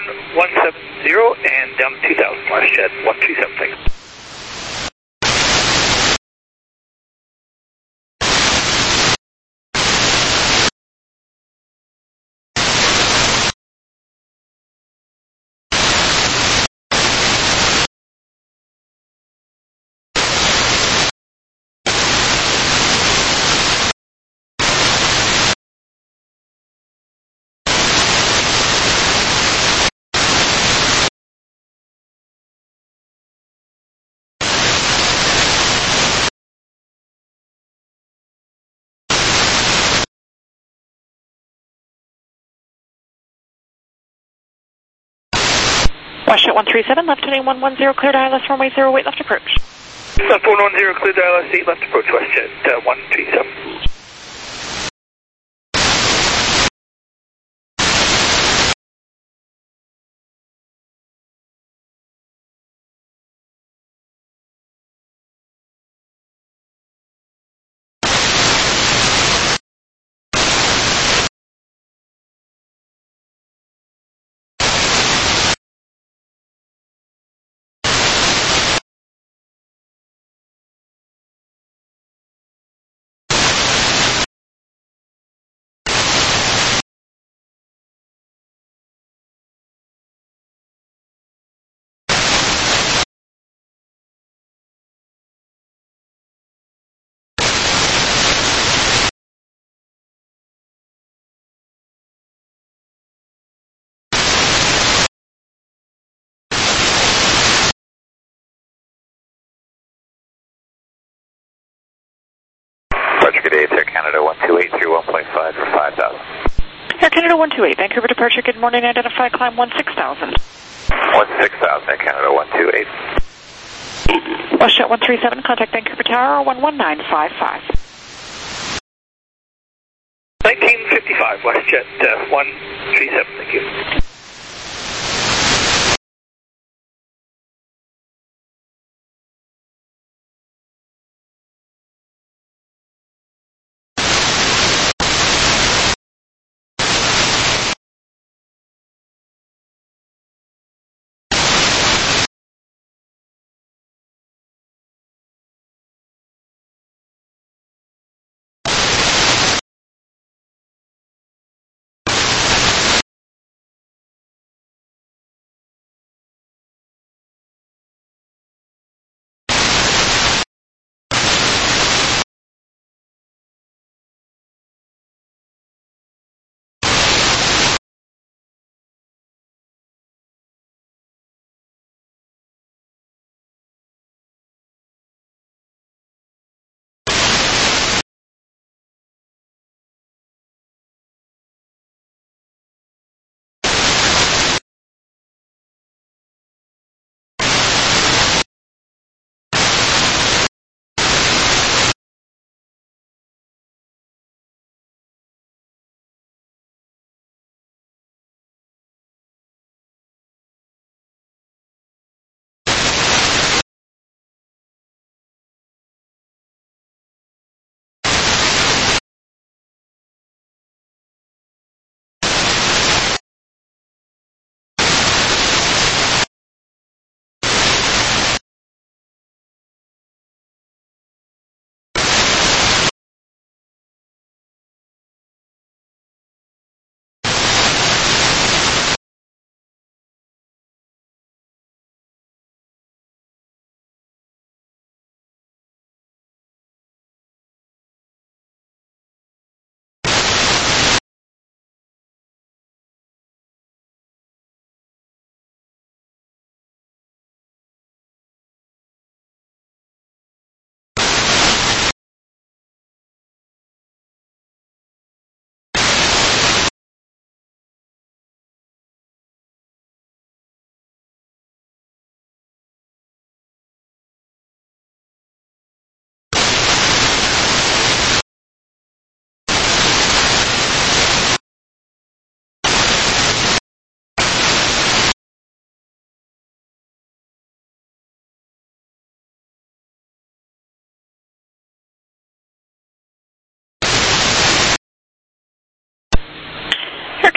170 and down to 2000, WestJet 137, thanks. WestJet 137, left heading 110, cleared ILS runway 08, left approach. Left 110, cleared ILS 8, left approach, WestJet 137. Good day, it's Air Canada 128 through 1.5 for 5,000. Air Canada 128, Vancouver departure, good morning, identify, climb 16,000. 16,000, Air Canada 128. WestJet 137, contact Vancouver Tower 11955. 1955, WestJet 137, thank you.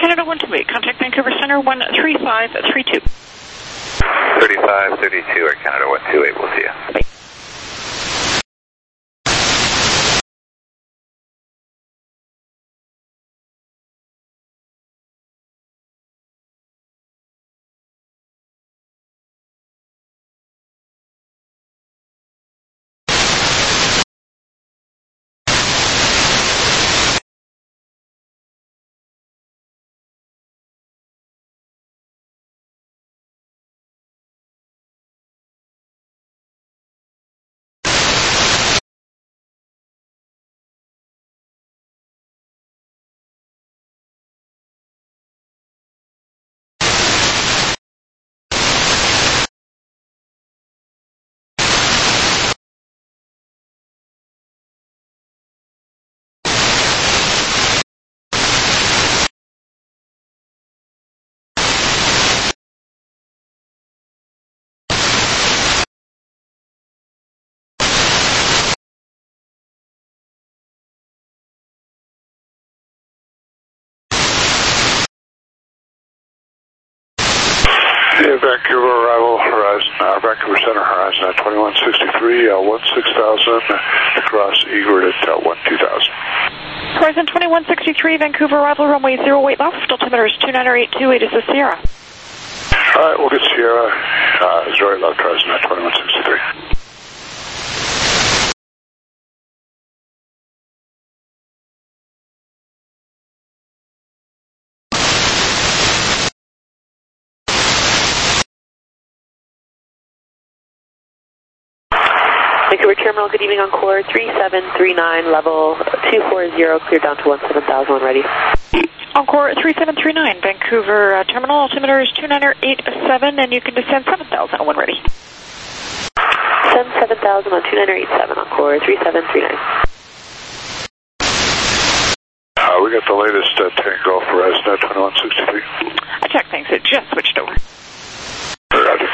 Canada 128, contact Vancouver Center 13532. 3532, Air Canada 128, we'll see you. Bye. Vancouver arrival, Horizon, Vancouver Center, Horizon at 2163, 16,000, across Egret at 12,000. Horizon 2163, Vancouver arrival, runway 08 left, altimeter is 29828, is the Sierra. Alright, we'll get Sierra, 08 left, Horizon at 2163. Vancouver Terminal, good evening, Encore 3739, level 240, clear down to 17,000 when ready. Encore 3739, Vancouver Terminal, altimeter is 29887, and you can descend 7,000 when ready. Send 7,000 on 29887, Encore 3739. We got the latest Tango for Horizon at 2163. Check, thanks, it just switched over. Roger.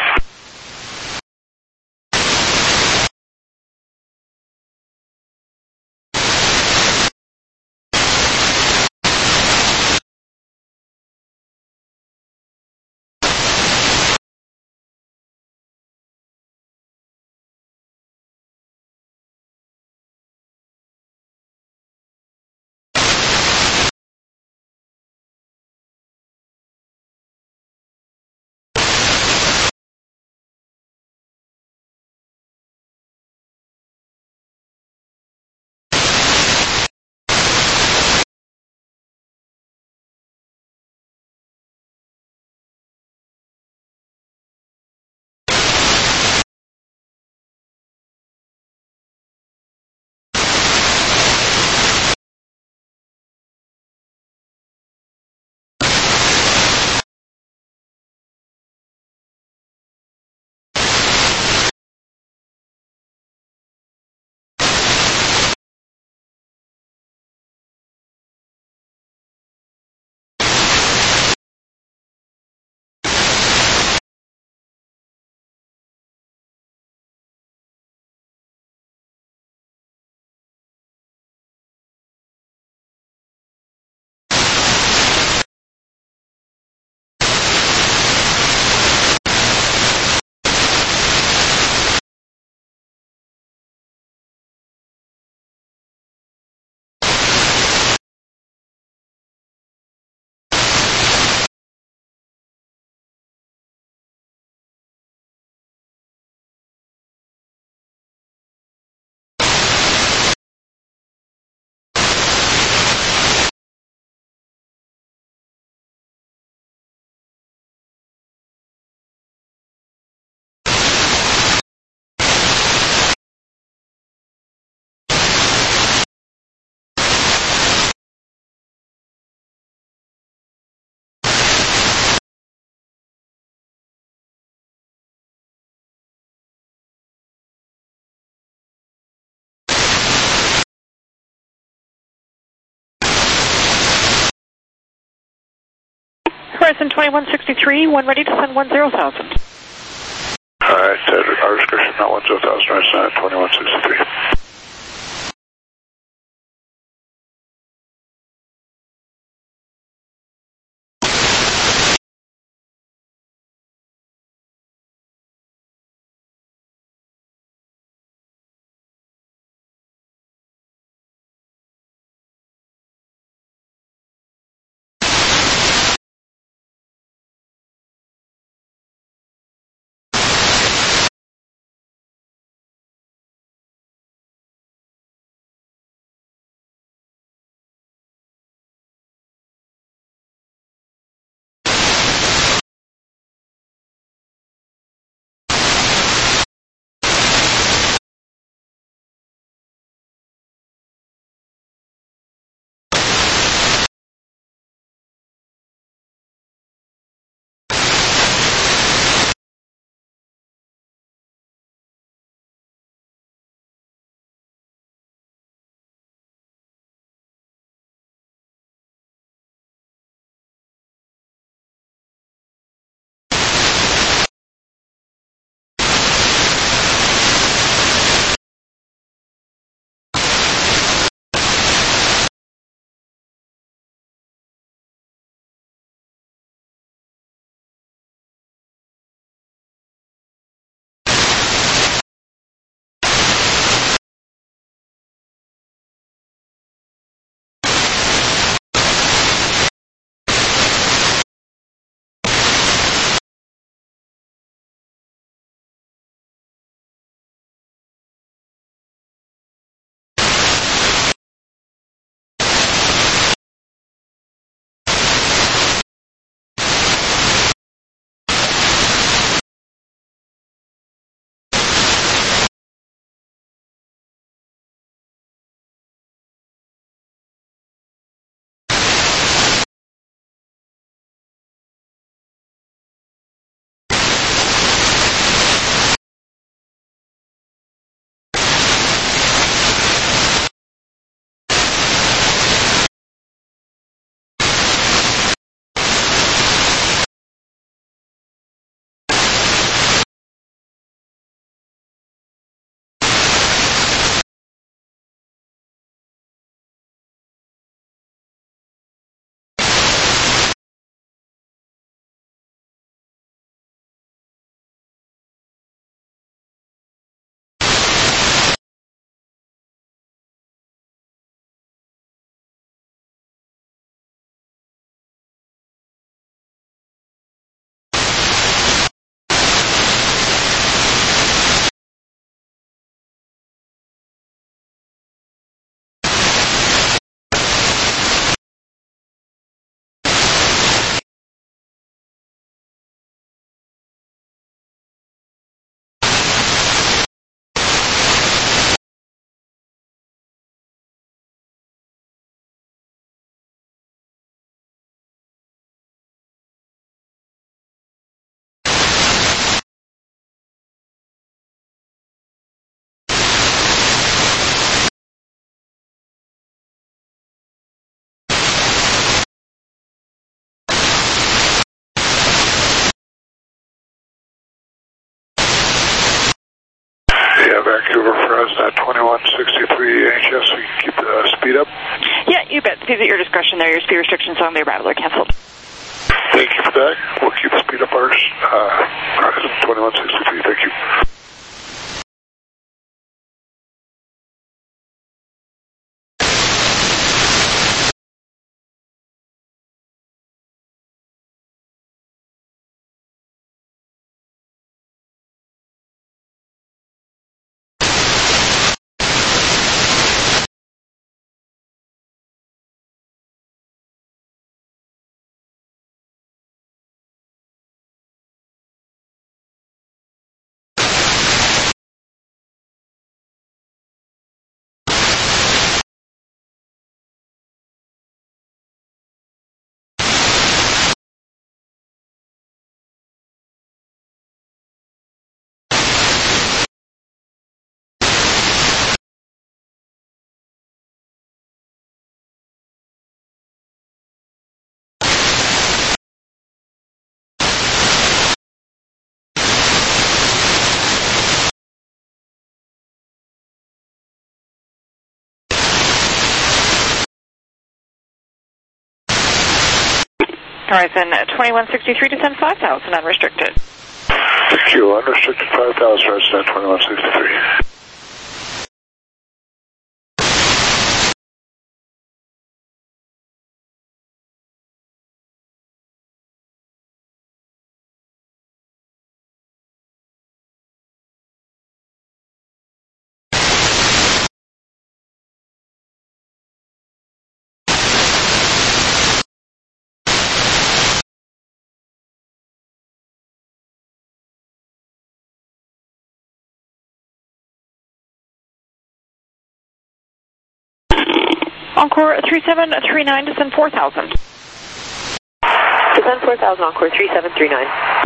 Horizon 2163, when ready to send 10,000. Alright, our discretion, not 10,000, Horizon at 2163. Vancouver Fresno 2163 AHS, so you can keep the speed up. Yeah, you bet. Speed's at your discretion there. Your speed restrictions on the arrival are canceled. Thank you for that. We'll keep the speed up ours. 2163, thank you. Horizon 2163, descend 5,000, unrestricted. Thank you. Unrestricted 5,000, Horizon 2163. Encore 3739, descend 4,000. Descend 4,000, Encore 3739.